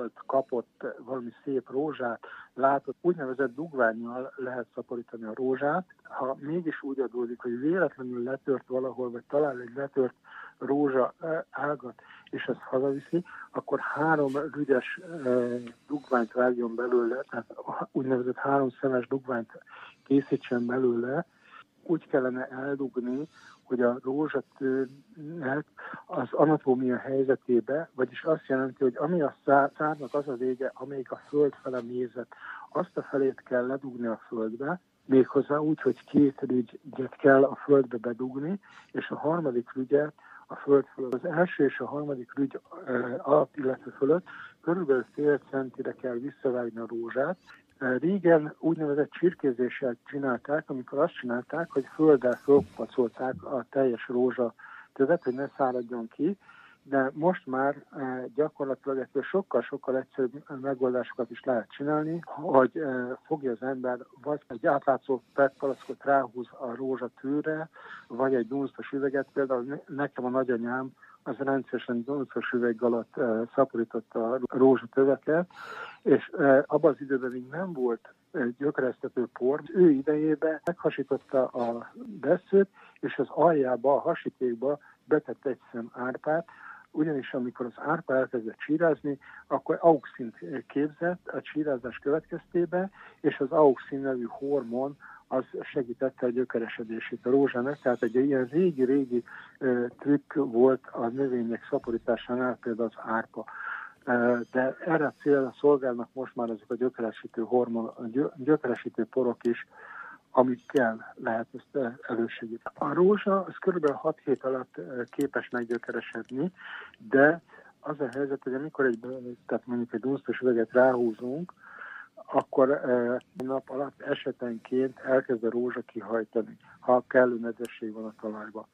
kapott valami szép rózsát, látott, úgynevezett dugvánnyal lehet szaporítani a rózsát. Ha mégis úgy adódik, hogy véletlenül letört valahol, vagy talál egy letört rózsa ágat, és ezt hazaviszi, akkor 3 rügyes dugványt vágjon belőle, tehát úgynevezett 3 szemes dugványt készítsen belőle. Úgy kellene eldugni, hogy a rózsatőnek az anatómia helyzetébe, vagyis azt jelenti, hogy ami a szárnak az a vége, amelyik a föld fele nézett, azt a felét kell ledugni a földbe, méghozzá úgy, hogy 2 rügyet kell a földbe bedugni, és a harmadik rügyet a föld fölött. Az első és a harmadik rügy alatt, illetve fölött körülbelül fél centire kell visszavágni a rózsát. Régen úgynevezett csirkézéssel csinálták, amikor azt csinálták, hogy földdel fölpacolták a teljes rózsatövet, hogy ne száradjon ki, de most már gyakorlatilag ettől sokkal-sokkal egyszerűbb megoldásokat is lehet csinálni, hogy fogja az ember, vagy egy átlátszó PET-palackot ráhúz a rózsatőre, vagy egy dunsztos üveget, például nekem a nagyanyám az rendszeresen dunsztos üveg alatt szaporította a rózsatöveket, és abban az időben még nem volt gyökeresztető por. Ő idejében meghasította a vesszőt, és az aljába, a hasítékba betett egy szem árpát, ugyanis amikor az árpa elkezdett csírázni, akkor auxint képzett a csírázás következtében, és az auxin nevű hormon az segítette a gyökeresedését a rózsának, tehát egy ilyen régi trükk volt a növények szaporításánál, például az árpa. De erre a célra szolgálnak most már ezek a gyökeresítő hormon, gyökeresítő porok is, amikkel lehet ezt elősegíteni. A rózsa az kb. 6 hét alatt képes meggyökeresedni, de az a helyzet, hogy amikor tehát mondjuk egy dunsztos üveget ráhúzunk, akkor egy nap alatt esetenként elkezd a rózsa kihajtani, ha kellő nedvesség van a talajban.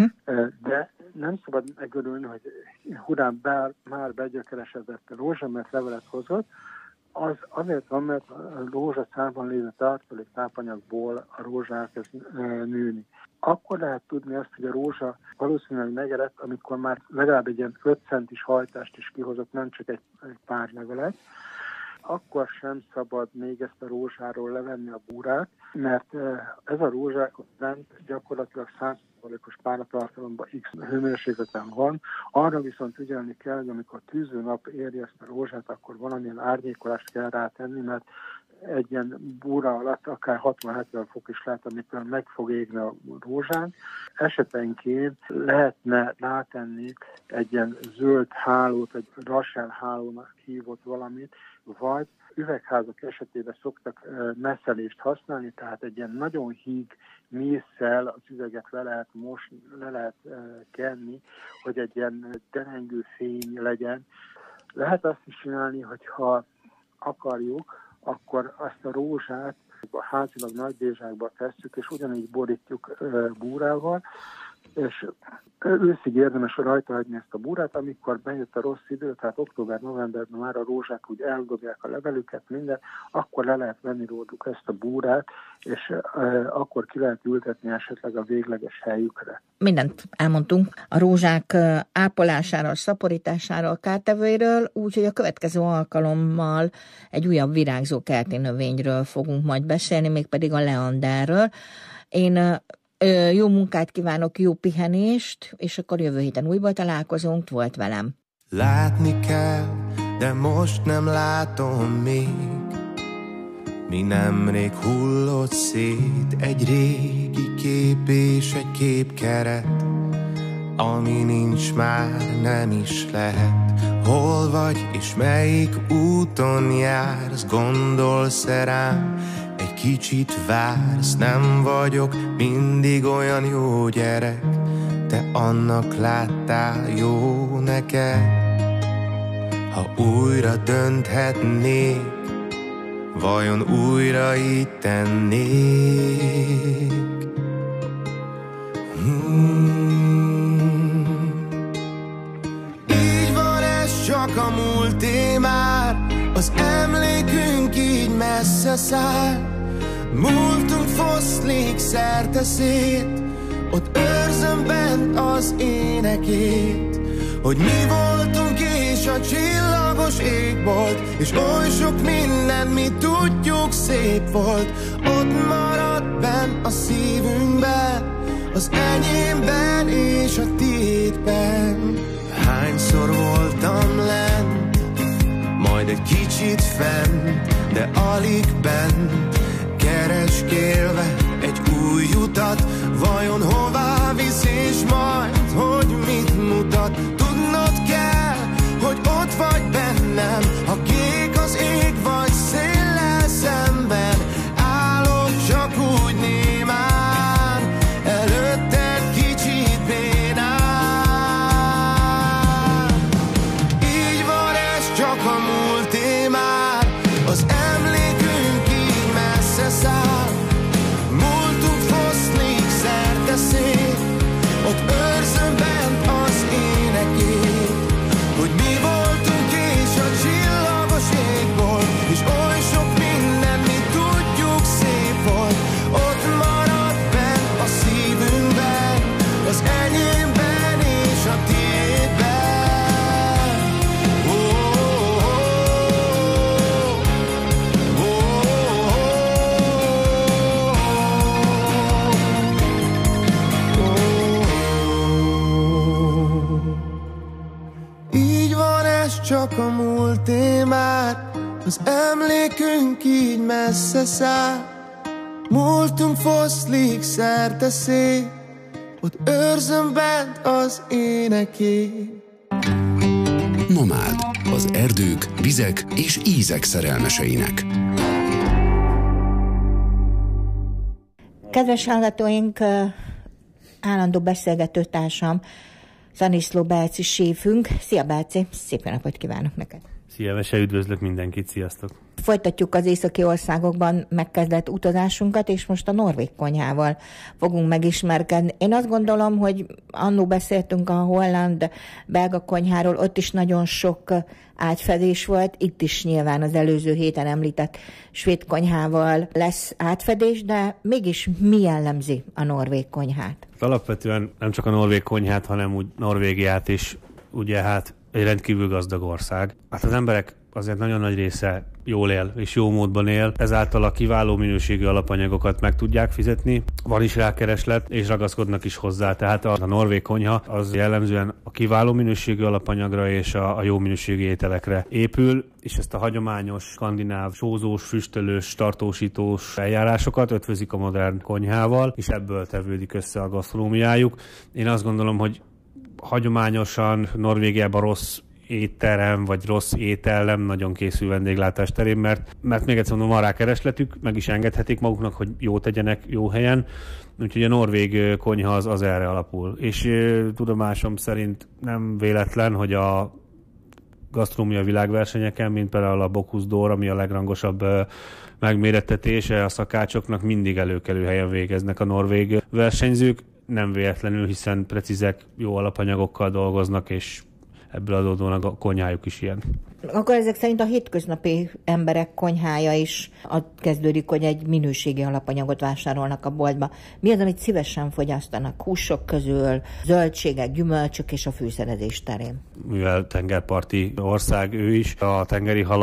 De nem szabad megörülni, hogy hurrán már begyökeresedett a rózsa, mert levelet hozott. Az azért van, mert a rózsaszárban lévő tartalék tápanyagból a rózsa elkezd nőni. Akkor lehet tudni azt, hogy a rózsa valószínűleg megerett, amikor már legalább egy ilyen 5 centis hajtást is kihozott, nem csak egy pár levelet. Akkor sem szabad még ezt a rózsáról levenni a búrát, mert ez a rózsa gyakorlatilag 100%-os páratartalomban X hőmérsékleten van. Arra viszont ügyelni kell, hogy amikor tűző nap éri ezt a rózsát, akkor valamilyen árnyékolást kell rátenni, mert egy ilyen búra alatt akár 60-70 fok is lehet, amikor meg fog égni a rózsán. Esetenként lehetne rátenni egy ilyen zöld hálót, egy Rachel hálónak hívott valamit, vagy üvegházak esetében szoktak messzelést használni, tehát egy ilyen nagyon híg mésszel az üveget le lehet kenni, hogy egy ilyen derengő fény legyen. Lehet azt is csinálni, hogyha akarjuk, akkor azt a rózsát a házilag nagy dézsákba tesszük, és ugyanígy borítjuk búrával, és őszig érdemes rajta hagyni ezt a búrát, amikor bejött a rossz idő, tehát október-novemberben már a rózsák úgy eldobják a levelüket, minden, akkor le lehet venni róluk ezt a búrát, és akkor ki lehet ültetni esetleg a végleges helyükre. Mindent elmondtunk a rózsák ápolásáról, szaporításáról, kártevőiről, úgyhogy a következő alkalommal egy újabb virágzó kerti növényről fogunk majd beszélni, mégpedig a leanderről. Én jó munkát kívánok, jó pihenést, és akkor jövő héten újból találkozunk, volt velem. Látni kell, de most nem látom még. Mi nemrég hullott szét egy régi kép és egy képkeret, ami nincs már, nem is lehet. Hol vagy és melyik úton jársz, gondolsz-e rám, egy kicsit vársz. Nem vagyok mindig olyan jó gyerek, te annak láttál jó neked. Ha újra dönthetnék, vajon újra így tennék? Így van ez csak a múlté már, az emlékünk így messze száll. Múltunk foszlik szerte szét, ott őrzöm bent az énekét, hogy mi voltunk és a csillagos égbolt, és oly sok minden, mi tudjuk, szép volt. Ott maradt benn a szívünkben, az enyémben és a tiédben. Hányszor voltam lent, majd egy kicsit fent, de alig bent, kereskélve egy új utat. Vajon hová visz és majd, hogy mit mutat? Tudnod kell, hogy ott vagy bennem, ha kék az ég vagy széllel szemben. Állok csak úgy némán, előtted kicsit bénán. Így van ez csak a múlté már, az emlékünk így messze száll. Múltunk foszlik szerte szét, ott őrzöm bent az énekét, hogy mi voltunk és a csillagos égbolt, és oly sok minden, mi tudjuk, szép volt. Ott maradt bent a szívünkben, az enyémben és a tiédben. Így van ez csak a múlté már, az emlékünk így messze száll. Múltunk foszlik szerte szét, ott őrzöm bent az énekét. Nomád, az erdők, vizek és ízek szerelmeseinek. Kedves hallgatóink, állandó beszélgetőtársam, Szaniszló Belci séfünk. Szia Belci, szép napot kívánok neked! Szia Mese, üdvözlök mindenkit, sziasztok! Folytatjuk az északi országokban megkezdett utazásunkat, és most a norvég konyhával fogunk megismerkedni. Én azt gondolom, hogy annó beszéltünk a holland-belga konyháról, ott is nagyon sok átfedés volt, itt is nyilván az előző héten említett svéd konyhával lesz átfedés, de mégis mi jellemzi a norvég konyhát? Alapvetően nem csak a norvég konyhát, hanem úgy Norvégiát is, ugye hát egy rendkívül gazdag ország. Hát az emberek azért nagyon nagy része jól él és jó módban él, ezáltal a kiváló minőségű alapanyagokat meg tudják fizetni, van is rá kereslet, és ragaszkodnak is hozzá. Tehát a norvég konyha az jellemzően a kiváló minőségű alapanyagra és a jó minőségű ételekre épül, és ezt a hagyományos skandináv sózós, füstölős, tartósítós eljárásokat ötvözik a modern konyhával, és ebből tevődik össze a gasztronómiájuk. Én azt gondolom, hogy hagyományosan Norvégiában rossz étterem vagy rossz étel nem nagyon készül vendéglátás terén, mert még egyszer mondom, van rá keresletük, meg is engedhetik maguknak, hogy jó tegyenek jó helyen, úgyhogy a norvég konyha az erre alapul. És tudomásom szerint nem véletlen, hogy a gasztronómia világversenyeken, mint például a Bocuse d'Or, ami a legrangosabb megmérettetése a szakácsoknak, mindig előkelő helyen végeznek a norvég versenyzők. Nem véletlenül, hiszen precízek, jó alapanyagokkal dolgoznak, és ebből adódóan a konyhájuk is ilyen. Akkor ezek szerint a hétköznapi emberek konyhája is kezdődik, hogy egy minőségi alapanyagot vásárolnak a boltba. Mi az, amit szívesen fogyasztanak húsok közül, zöldségek, gyümölcsök és a fűszerezés terén? Mivel tengerparti ország ő is, a tengeri halak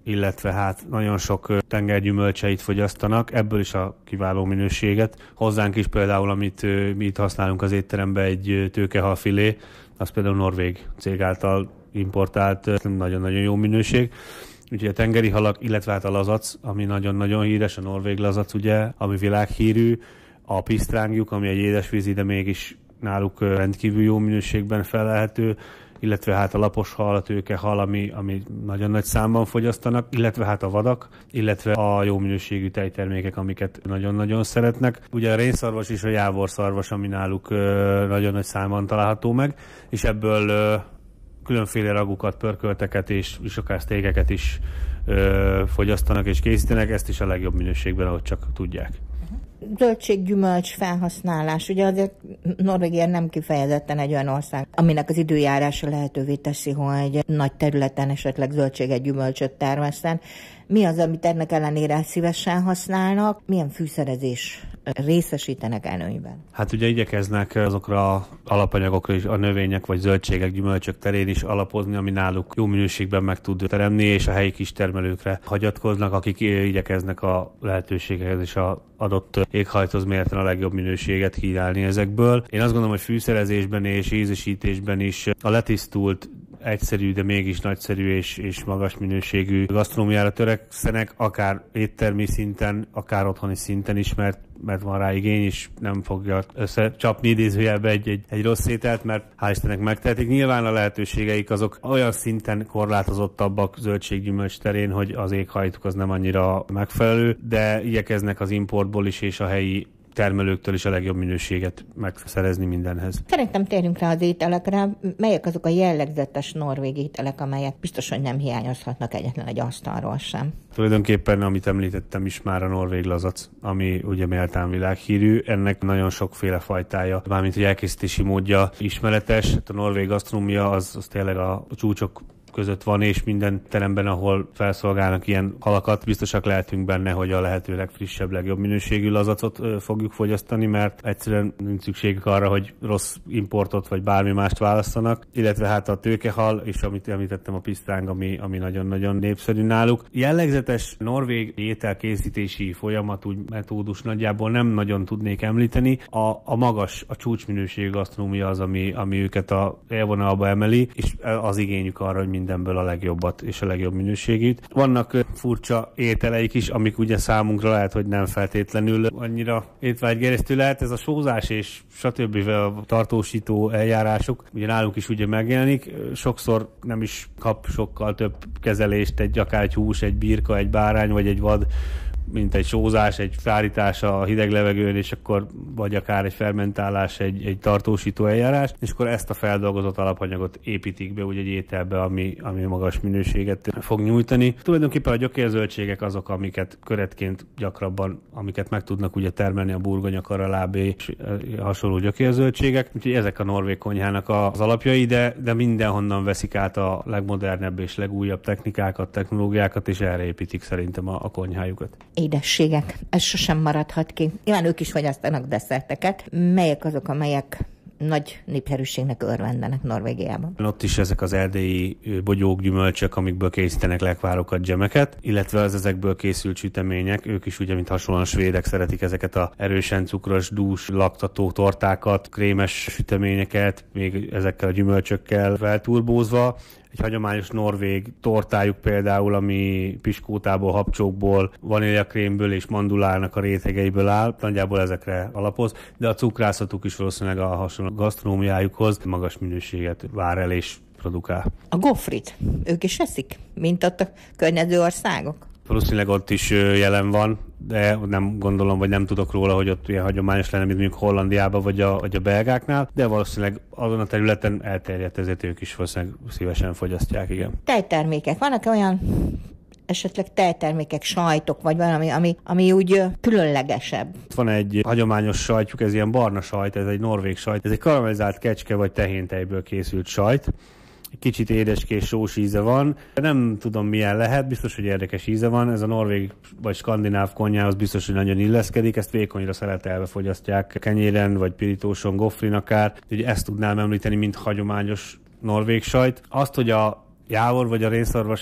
illetve hát nagyon sok tengergyümölcseit fogyasztanak, ebből is a kiváló minőséget. Hozzánk is például, amit mi itt használunk az étteremben, egy tőkehalfilé, az például norvég cég által importált, nagyon-nagyon jó minőség. Úgyhogy a tengeri halak, illetve hát a lazac, ami nagyon-nagyon híres, a norvég lazac, ugye, ami világhírű, a pisztrángjuk, ami egy édesvízi, de mégis náluk rendkívül jó minőségben felelhető, illetve hát a lapos hal, a tőkehal, ami nagyon nagy számban fogyasztanak, illetve hát a vadak, illetve a jó minőségű tejtermékek, amiket nagyon-nagyon szeretnek. Ugye a rénszarvas és a jávorszarvas, ami náluk nagyon nagy számban található meg, és ebből különféle ragukat, pörkölteket és akár sztékeket is fogyasztanak és készítenek, ezt is a legjobb minőségben, ahogy csak tudják. Zöldséggyümölcs felhasználás. Ugye azért Norvégia nem kifejezetten egy olyan ország, aminek az időjárása lehetővé teszi, hogy nagy területen esetleg zöldséget, gyümölcsöt termesszen. Mi az, amit ennek ellenére szívesen használnak? Milyen fűszerezés részesítenek előnyben? Hát ugye igyekeznek azokra alapanyagokra is, a növények vagy zöldségek, gyümölcsök terén is alapozni, ami náluk jó minőségben meg tud teremni, és a helyi kis termelőkre hagyatkoznak, akik igyekeznek a lehetőségekhez és az adott éghajlathoz mérten a legjobb minőséget kínálni ezekből. Én azt gondolom, hogy fűszerezésben és ízesítésben is a letisztult, egyszerű, de mégis nagyszerű és magas minőségű gasztronómiára törekszenek, akár éttermi szinten, akár otthoni szinten is, mert van rá igény, és nem fogja összecsapni idézőjelbe egy rossz ételt, mert hál' Istennek megtehetik. Nyilván a lehetőségeik azok olyan szinten korlátozottabbak zöldséggyümölcs terén, hogy az éghajlatuk az nem annyira megfelelő, de igyekeznek az importból is és a helyi termelőktől is a legjobb minőséget megszerezni mindenhez. Szerintem térjünk rá az ételekre. Melyek azok a jellegzetes norvég ételek, amelyek biztos, hogy nem hiányozhatnak egyetlen egy asztalról sem? Tulajdonképpen, amit említettem is már, a norvég lazac, ami ugye méltán világhírű. Ennek nagyon sokféle fajtája, mármint hogy elkészítési módja ismeretes. A norvég gasztronómia az tényleg a csúcsok között van, és minden teremben, ahol felszolgálnak ilyen halakat, biztosak lehetünk benne, hogy a lehető legfrissebb, legjobb minőségű lazacot fogjuk fogyasztani, mert egyszerűen nincs szükségük arra, hogy rossz importot vagy bármi mást válasszanak, illetve hát a tőkehal, és amit említettem, a pisztráng, ami nagyon-nagyon népszerű náluk. Jellegzetes norvég ételkészítési folyamat, úgy metódus nagyjából nem nagyon tudnék említeni. A magas, a csúcsminőségű gasztronómia az, ami őket a élvonalba emeli, és az igényük arra, hogy mindenből a legjobbat és a legjobb minőségűt. Vannak furcsa ételeik is, amik ugye számunkra lehet, hogy nem feltétlenül annyira étvágygerjesztő lehet. Ez a sózás és stb. A tartósító eljárások, ugye nálunk is ugye megjelenik. Sokszor nem is kap sokkal több kezelést akár egy hús, egy birka, egy bárány vagy egy vad, mint egy sózás, egy fárítás a hideg levegőn, és akkor vagy akár egy fermentálás, egy tartósító eljárás, és akkor ezt a feldolgozott alapanyagot építik be úgy egy ételbe, ami magas minőséget fog nyújtani. Tulajdonképpen a gyökérzöldségek azok, amiket köretként gyakrabban, amiket meg tudnak ugye termelni a burgonya, karalábé és hasonló gyökérzöldségek. Úgyhogy ezek a norvég konyhának az alapjai, de mindenhonnan veszik át a legmodernebb és legújabb technikákat, technológiákat, és erre építik szerintem a konyhájukat. Édességek, ez sosem maradhat ki. Nyilván ők is fogyasztanak desszerteket. Melyek azok, amelyek nagy népszerűségnek örvendenek Norvégiában? Ott is ezek az erdélyi bogyók, gyümölcsök, amikből készítenek lekvárokat, dzsemeket, illetve az ezekből készült sütemények. Ők is ugye, mint hasonlóan svédek, szeretik ezeket a erősen cukros, dús, laktató tortákat, krémes süteményeket, még ezekkel a gyümölcsökkel felturbózva. Egy hagyományos norvég tortájuk például, ami piskótából, habcsókból, vaníliakrémből és mandulának a rétegeiből áll, nagyjából ezekre alapoz, de a cukrászatuk is valószínűleg a hasonló gasztronómiájukhoz magas minőséget vár el és produkál. A gofrit, ők is eszik, mint ott a környező országok? Valószínűleg ott is jelen van, de nem gondolom, vagy nem tudok róla, hogy ott ilyen hagyományos lenne, mint mondjuk Hollandiában, vagy a belgáknál, de valószínűleg azon a területen elterjedt, ezért ők is valószínűleg szívesen fogyasztják, igen. Tejtermékek. Vannak olyan esetleg tejtermékek, sajtok, vagy valami, ami úgy különlegesebb? Van egy hagyományos sajtjuk, ez ilyen barna sajt, ez egy norvég sajt, ez egy karamellizált kecske vagy tehéntejből készült sajt. Kicsit édeskés, sós íze van. Nem tudom, milyen lehet, biztos, hogy érdekes íze van. Ez a norvég vagy skandináv konyhához biztos, hogy nagyon illeszkedik. Ezt vékonyra szeletelve fogyasztják kenyéren, vagy pirítóson, gofrin akár. Ugye ezt tudnám említeni, mint hagyományos norvég sajt. Azt, hogy a jávor vagy a rénszarvas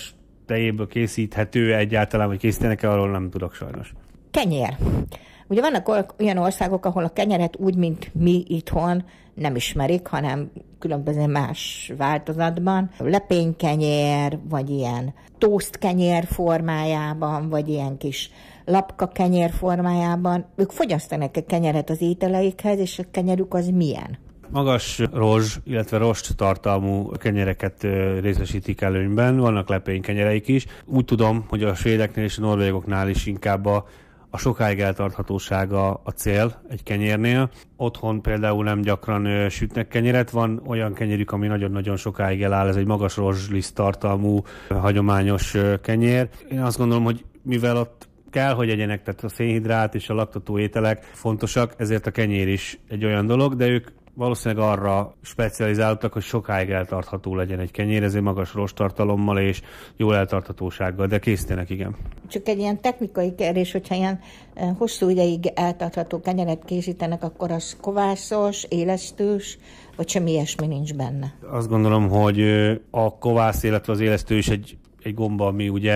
tejéből készíthető egyáltalán, vagy készítenek-e, arról nem tudok sajnos. Kenyér. Ugye vannak olyan országok, ahol a kenyeret úgy, mint mi itthon nem ismerik, hanem különböző más változatban. Lepénykenyér, vagy ilyen toastkenyér formájában, vagy ilyen kis lapka kenyér formájában. Ők fogyasztanak kenyeret az ételeikhez, és a kenyerük az milyen? Magas rozs, illetve rost tartalmú kenyereket részesítik előnyben, vannak lepénykenyereik is. Úgy tudom, hogy a svédeknél és a norvégoknál is inkább a sokáig eltarthatósága a cél egy kenyérnél. Otthon például nem gyakran sütnek kenyeret, van olyan kenyerük, ami nagyon-nagyon sokáig eláll, ez egy magas rozsliszt tartalmú hagyományos kenyér. Én azt gondolom, hogy mivel ott kell, hogy egyenek, tehát a szénhidrát és a laktató ételek fontosak, ezért a kenyér is egy olyan dolog, de ők valószínűleg arra specializálódtak, hogy sokáig eltartható legyen egy kenyér, ezért magas rosttartalommal és jó eltarthatósággal, de készítenek, igen. Csak egy ilyen technikai kérdés, hogyha ilyen hosszú ideig eltartható kenyeret készítenek, akkor az kovászos, élesztős, vagy semmi ilyesmi nincs benne? Azt gondolom, hogy a kovász, illetve az élesztő is egy gomba,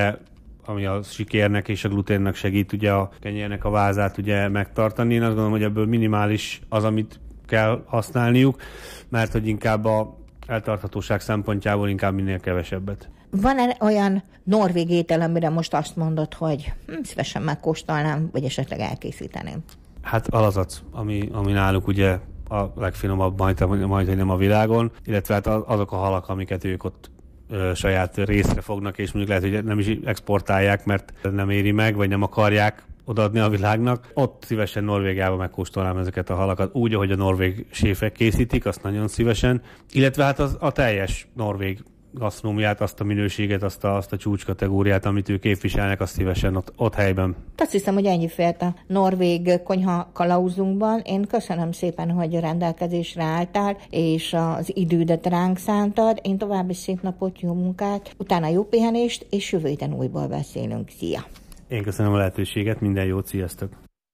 ami a sikérnek és a gluténnek segít ugye a kenyérnek a vázát ugye megtartani. Én azt gondolom, hogy ebből minimális az, amit kell használniuk, mert hogy inkább a eltarthatóság szempontjából inkább minél kevesebbet. Van-e olyan norvég étel, amire most azt mondod, hogy szívesen megkóstolnám, vagy esetleg elkészíteném? Hát alazac, ami náluk ugye a legfinomabb majd nem a világon, illetve hát azok a halak, amiket ők ott saját részre fognak, és mondjuk lehet, hogy nem is exportálják, mert nem éri meg, vagy nem akarják odaadni a világnak. Ott szívesen Norvégiában megkóstolnám ezeket a halakat, úgy, ahogy a norvég séfek készítik, azt nagyon szívesen. Illetve hát a teljes norvég gasztronómiát, azt a minőséget, azt a csúcskategóriát, amit ők képviselnek, azt szívesen ott helyben. Azt hiszem, hogy ennyi félt a norvég konyha kalauzunkban. Én köszönöm szépen, hogy a rendelkezésre álltál, és az idődet ránk szántad. Én további szép napot, jó munkát, utána jó pihenést, és jövő héten újból beszélünk. Szia! Én köszönöm a lehetőséget, minden jót, sziasztok!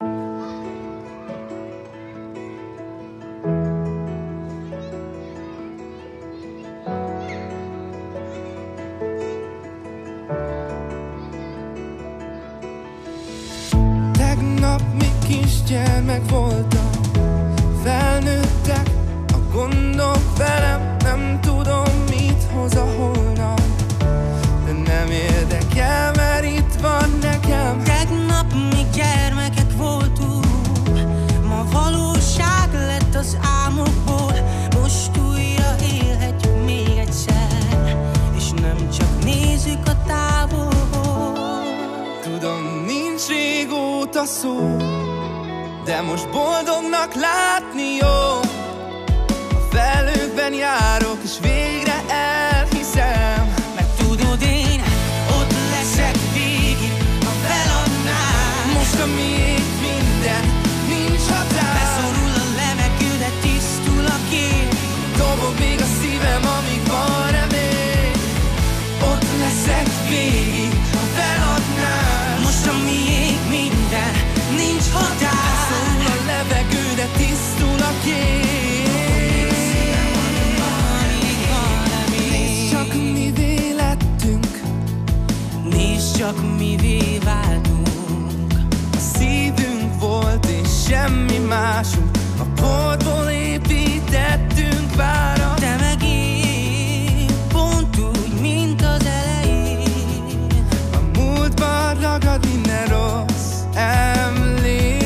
Tegnap még kisgyermek voltam, felnőttek a gondok velem, nem tudom, mit hoz a holnap, de nem érdekel, mert itt van nekem. Tegnap még gyermekek voltunk, ma valóság lett az álmokból. Most újra élhetjük még egyszer, és nem csak nézzük a távolból. Tudom, nincs régóta szó, de most boldognak látni jó. A felhőkben járok, és végre elhiszem, mert tudod, én ott leszek végig, ha feladnám. most a miénk minden, nincs határ. Beszorul a levegő, de tisztul a kép. Dobog még a szívem, amíg van remény. Ott leszek végig, ha feladnám. Most a miénk minden, nincs határ. Beszorul a levegő, de tisztul a kép. Nézd csak, mivé lettünk, nézd csak, mivé váltunk. a szívünk volt és semmi másunk. A porból építettünk várat. Te meg én, pont úgy, mint az elején. A múltban ragad minden rossz emlék,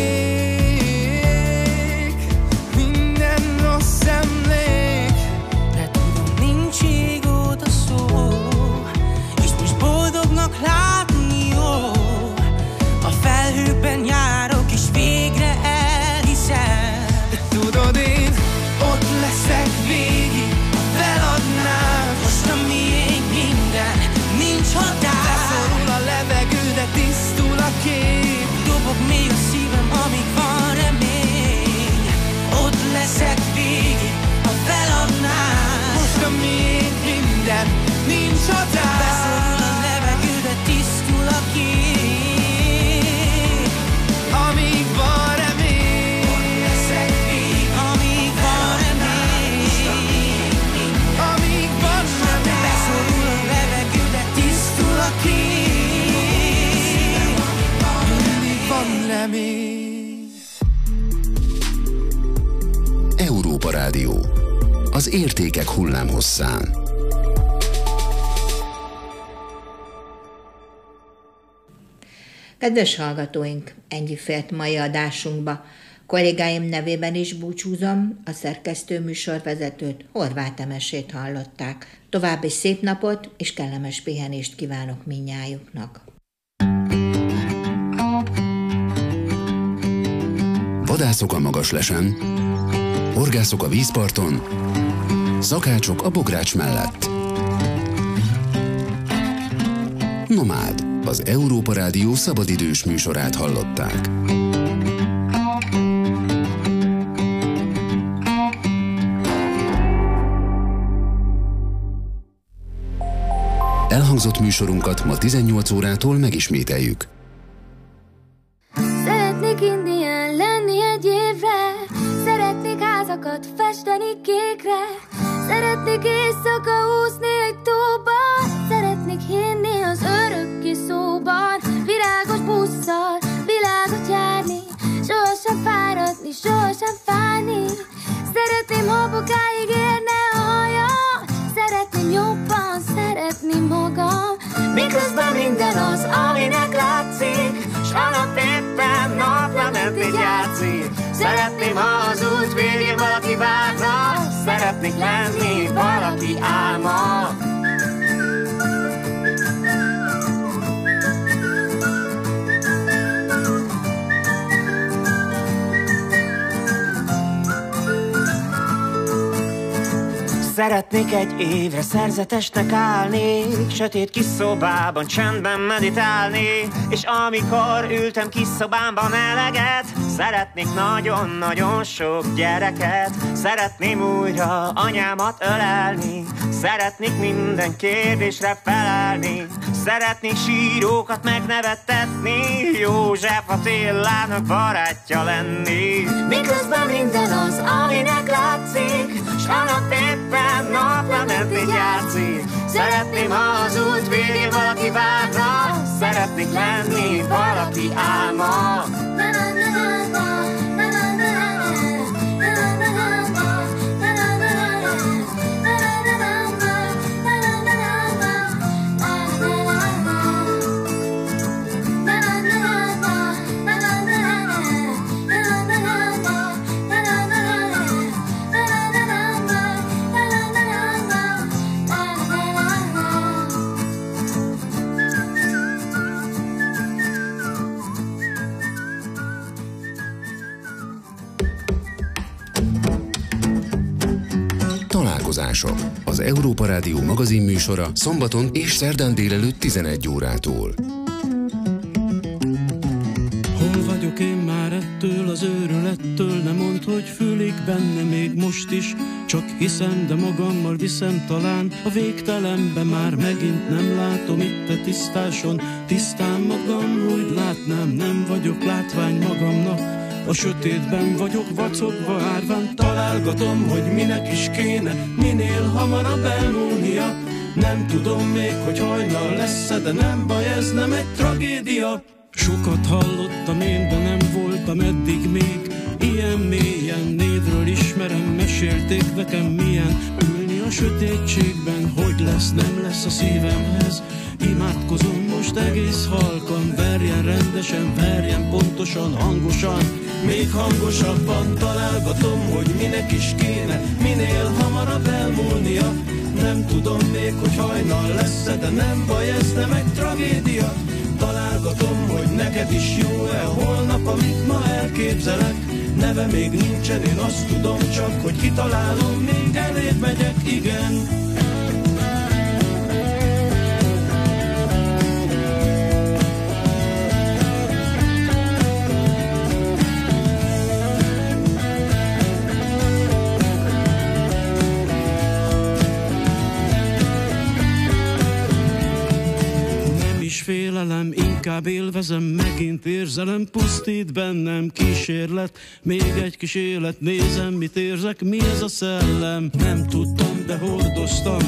minden rossz emlék. De tudom, nincs régóta szó, és most boldognak látni jó. A felhőkben járok, és végre elhiszem. De tudod, én ott leszek végig, ha feladnám. Most a miénk minden, nincs határ. Beszorul a levegő, de tisztul a kép. Dobog még a szívem, amíg van remény. Ott leszek végig, ha feladnám. Most a miénk minden, nincs határ. Beszorul a levegő, de tisztul a kép. Amíg van remény. Ott leszek végig, amíg van remény. Amíg van remény. Beszorul a levegő, de tisztul a kép. remény. Európa Rádió. Az értékek hullámhosszán. Kedves hallgatóink, ennyi fért mai adásunkba. Kollégáim nevében is búcsúzom, a szerkesztő műsorvezetőt, Horváth Emesét hallották. További szép napot és kellemes pihenést kívánok mindnyájuknak. Vadászok a Magaslesen, horgászok a vízparton, szakácsok a bogrács mellett. Nomád, az Európa Rádió szabadidős műsorát hallották. Elhangzott műsorunkat ma 18 órától megismételjük. Szeretnék indián lenni egy évre, szeretnék házakat festeni kékre, szeretnék éjszaka úszni egy tóban, szeretnék hinni az örökké szóban, virágos busszal, világot járni, sohasem fáradni, sohasem fájni. Szeretném, ha bokáig érne a hajam, szeretném jobban szeretni magam, miközben minden az, aminek látszik, s a nap éppen naplementet játszik. Szeretném, ha az út végén valaki várna, szeretnék lenni valaki álma. Szeretnék egy évre szerzetesnek állni, sötét kis szobában csendben meditálni, és amikor ültem kis szobámban eleget, szeretnék nagyon-nagyon sok gyereket. Szeretném újra anyámat ölelni, szeretnék minden kérdésre felelni, szeretnék sírókat megnevettetni, József Attilának barátja lenni. Miközben minden az, aminek látszik, s a nap éppen naplementet játszik. Szeretném, ha az út végén valaki várna, szeretnék lenni valaki álma. Az Európa Rádió magazin műsora szombaton és szerdán délelőtt 11 órától. Hol vagyok én már ettől az őrülettől? Ne mondd, hogy fülig benne még most is. Csak hiszem, de magammal viszem talán a végtelenbe. Már megint nem látom itt a tisztáson tisztán magam, hogy látnám. Nem vagyok látvány magamnak, a sötétben vagyok vacogva árván, találgatom, hogy minek is kéne minél hamarabb elmúlnia. Nem tudom még, hogy hajnal lesz-e, de nem baj, ez nem egy tragédia. Sokat hallottam én, de nem voltam eddig még ilyen mélyen. Névről ismerem, mesélték nekem milyen ülni a sötétségben. Hogy lesz, nem lesz a szívemhez, imádkozom most egész halkan. Verjen rendesen, verjen pontosan, hangosan, még hangosabban. Találgatom, hogy minek is kéne minél hamarabb elmúlnia. Nem tudom még, hogy hajnal lesz-e, de nem baj, ez nem egy tragédia. Találgatom, hogy neked is jó-e holnap, amit ma elképzelek. Neve még nincsen, én azt tudom csak, hogy kitalálom, még elébb megyek, igen. Félelem, inkább élvezem, megint érzelem, pusztít bennem kísérlet, még egy kis élet, nézem, mit érzek, mi ez a szellem. Nem tudtam, de hordoztam,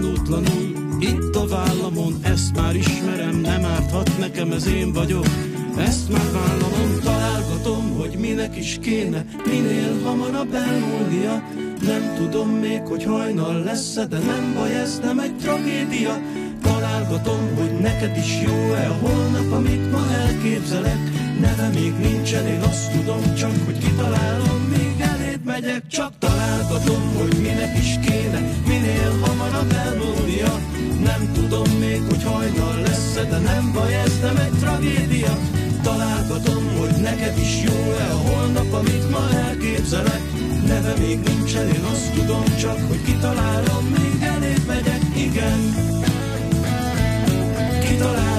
gyanútlanul, itt a vállamon, ezt már ismerem, nem árthat nekem, ez én vagyok, Ezt már vállalom, találgatom, hogy minek is kéne minél hamarabb elmúlnia. Nem tudom még, hogy hajnal lesz-e, de nem baj, ez nem egy tragédia. Találgatom, hogy neked is jó-e a holnap, amit ma elképzelek. Neve még nincsen, én azt tudom csak, hogy kitalálom, még eléd megyek. Csak találgatom, hogy minek is kéne minél hamarabb elmúlnia. Nem tudom még, hogy hajnal lesz-e, de nem baj, ez nem egy tragédia. Találgatom, hogy neked is jó-e a holnap, amit ma elképzelek. Neve még nincsen, én azt tudom csak, hogy kitalálom, még eléd megyek, igen. Kitalálom.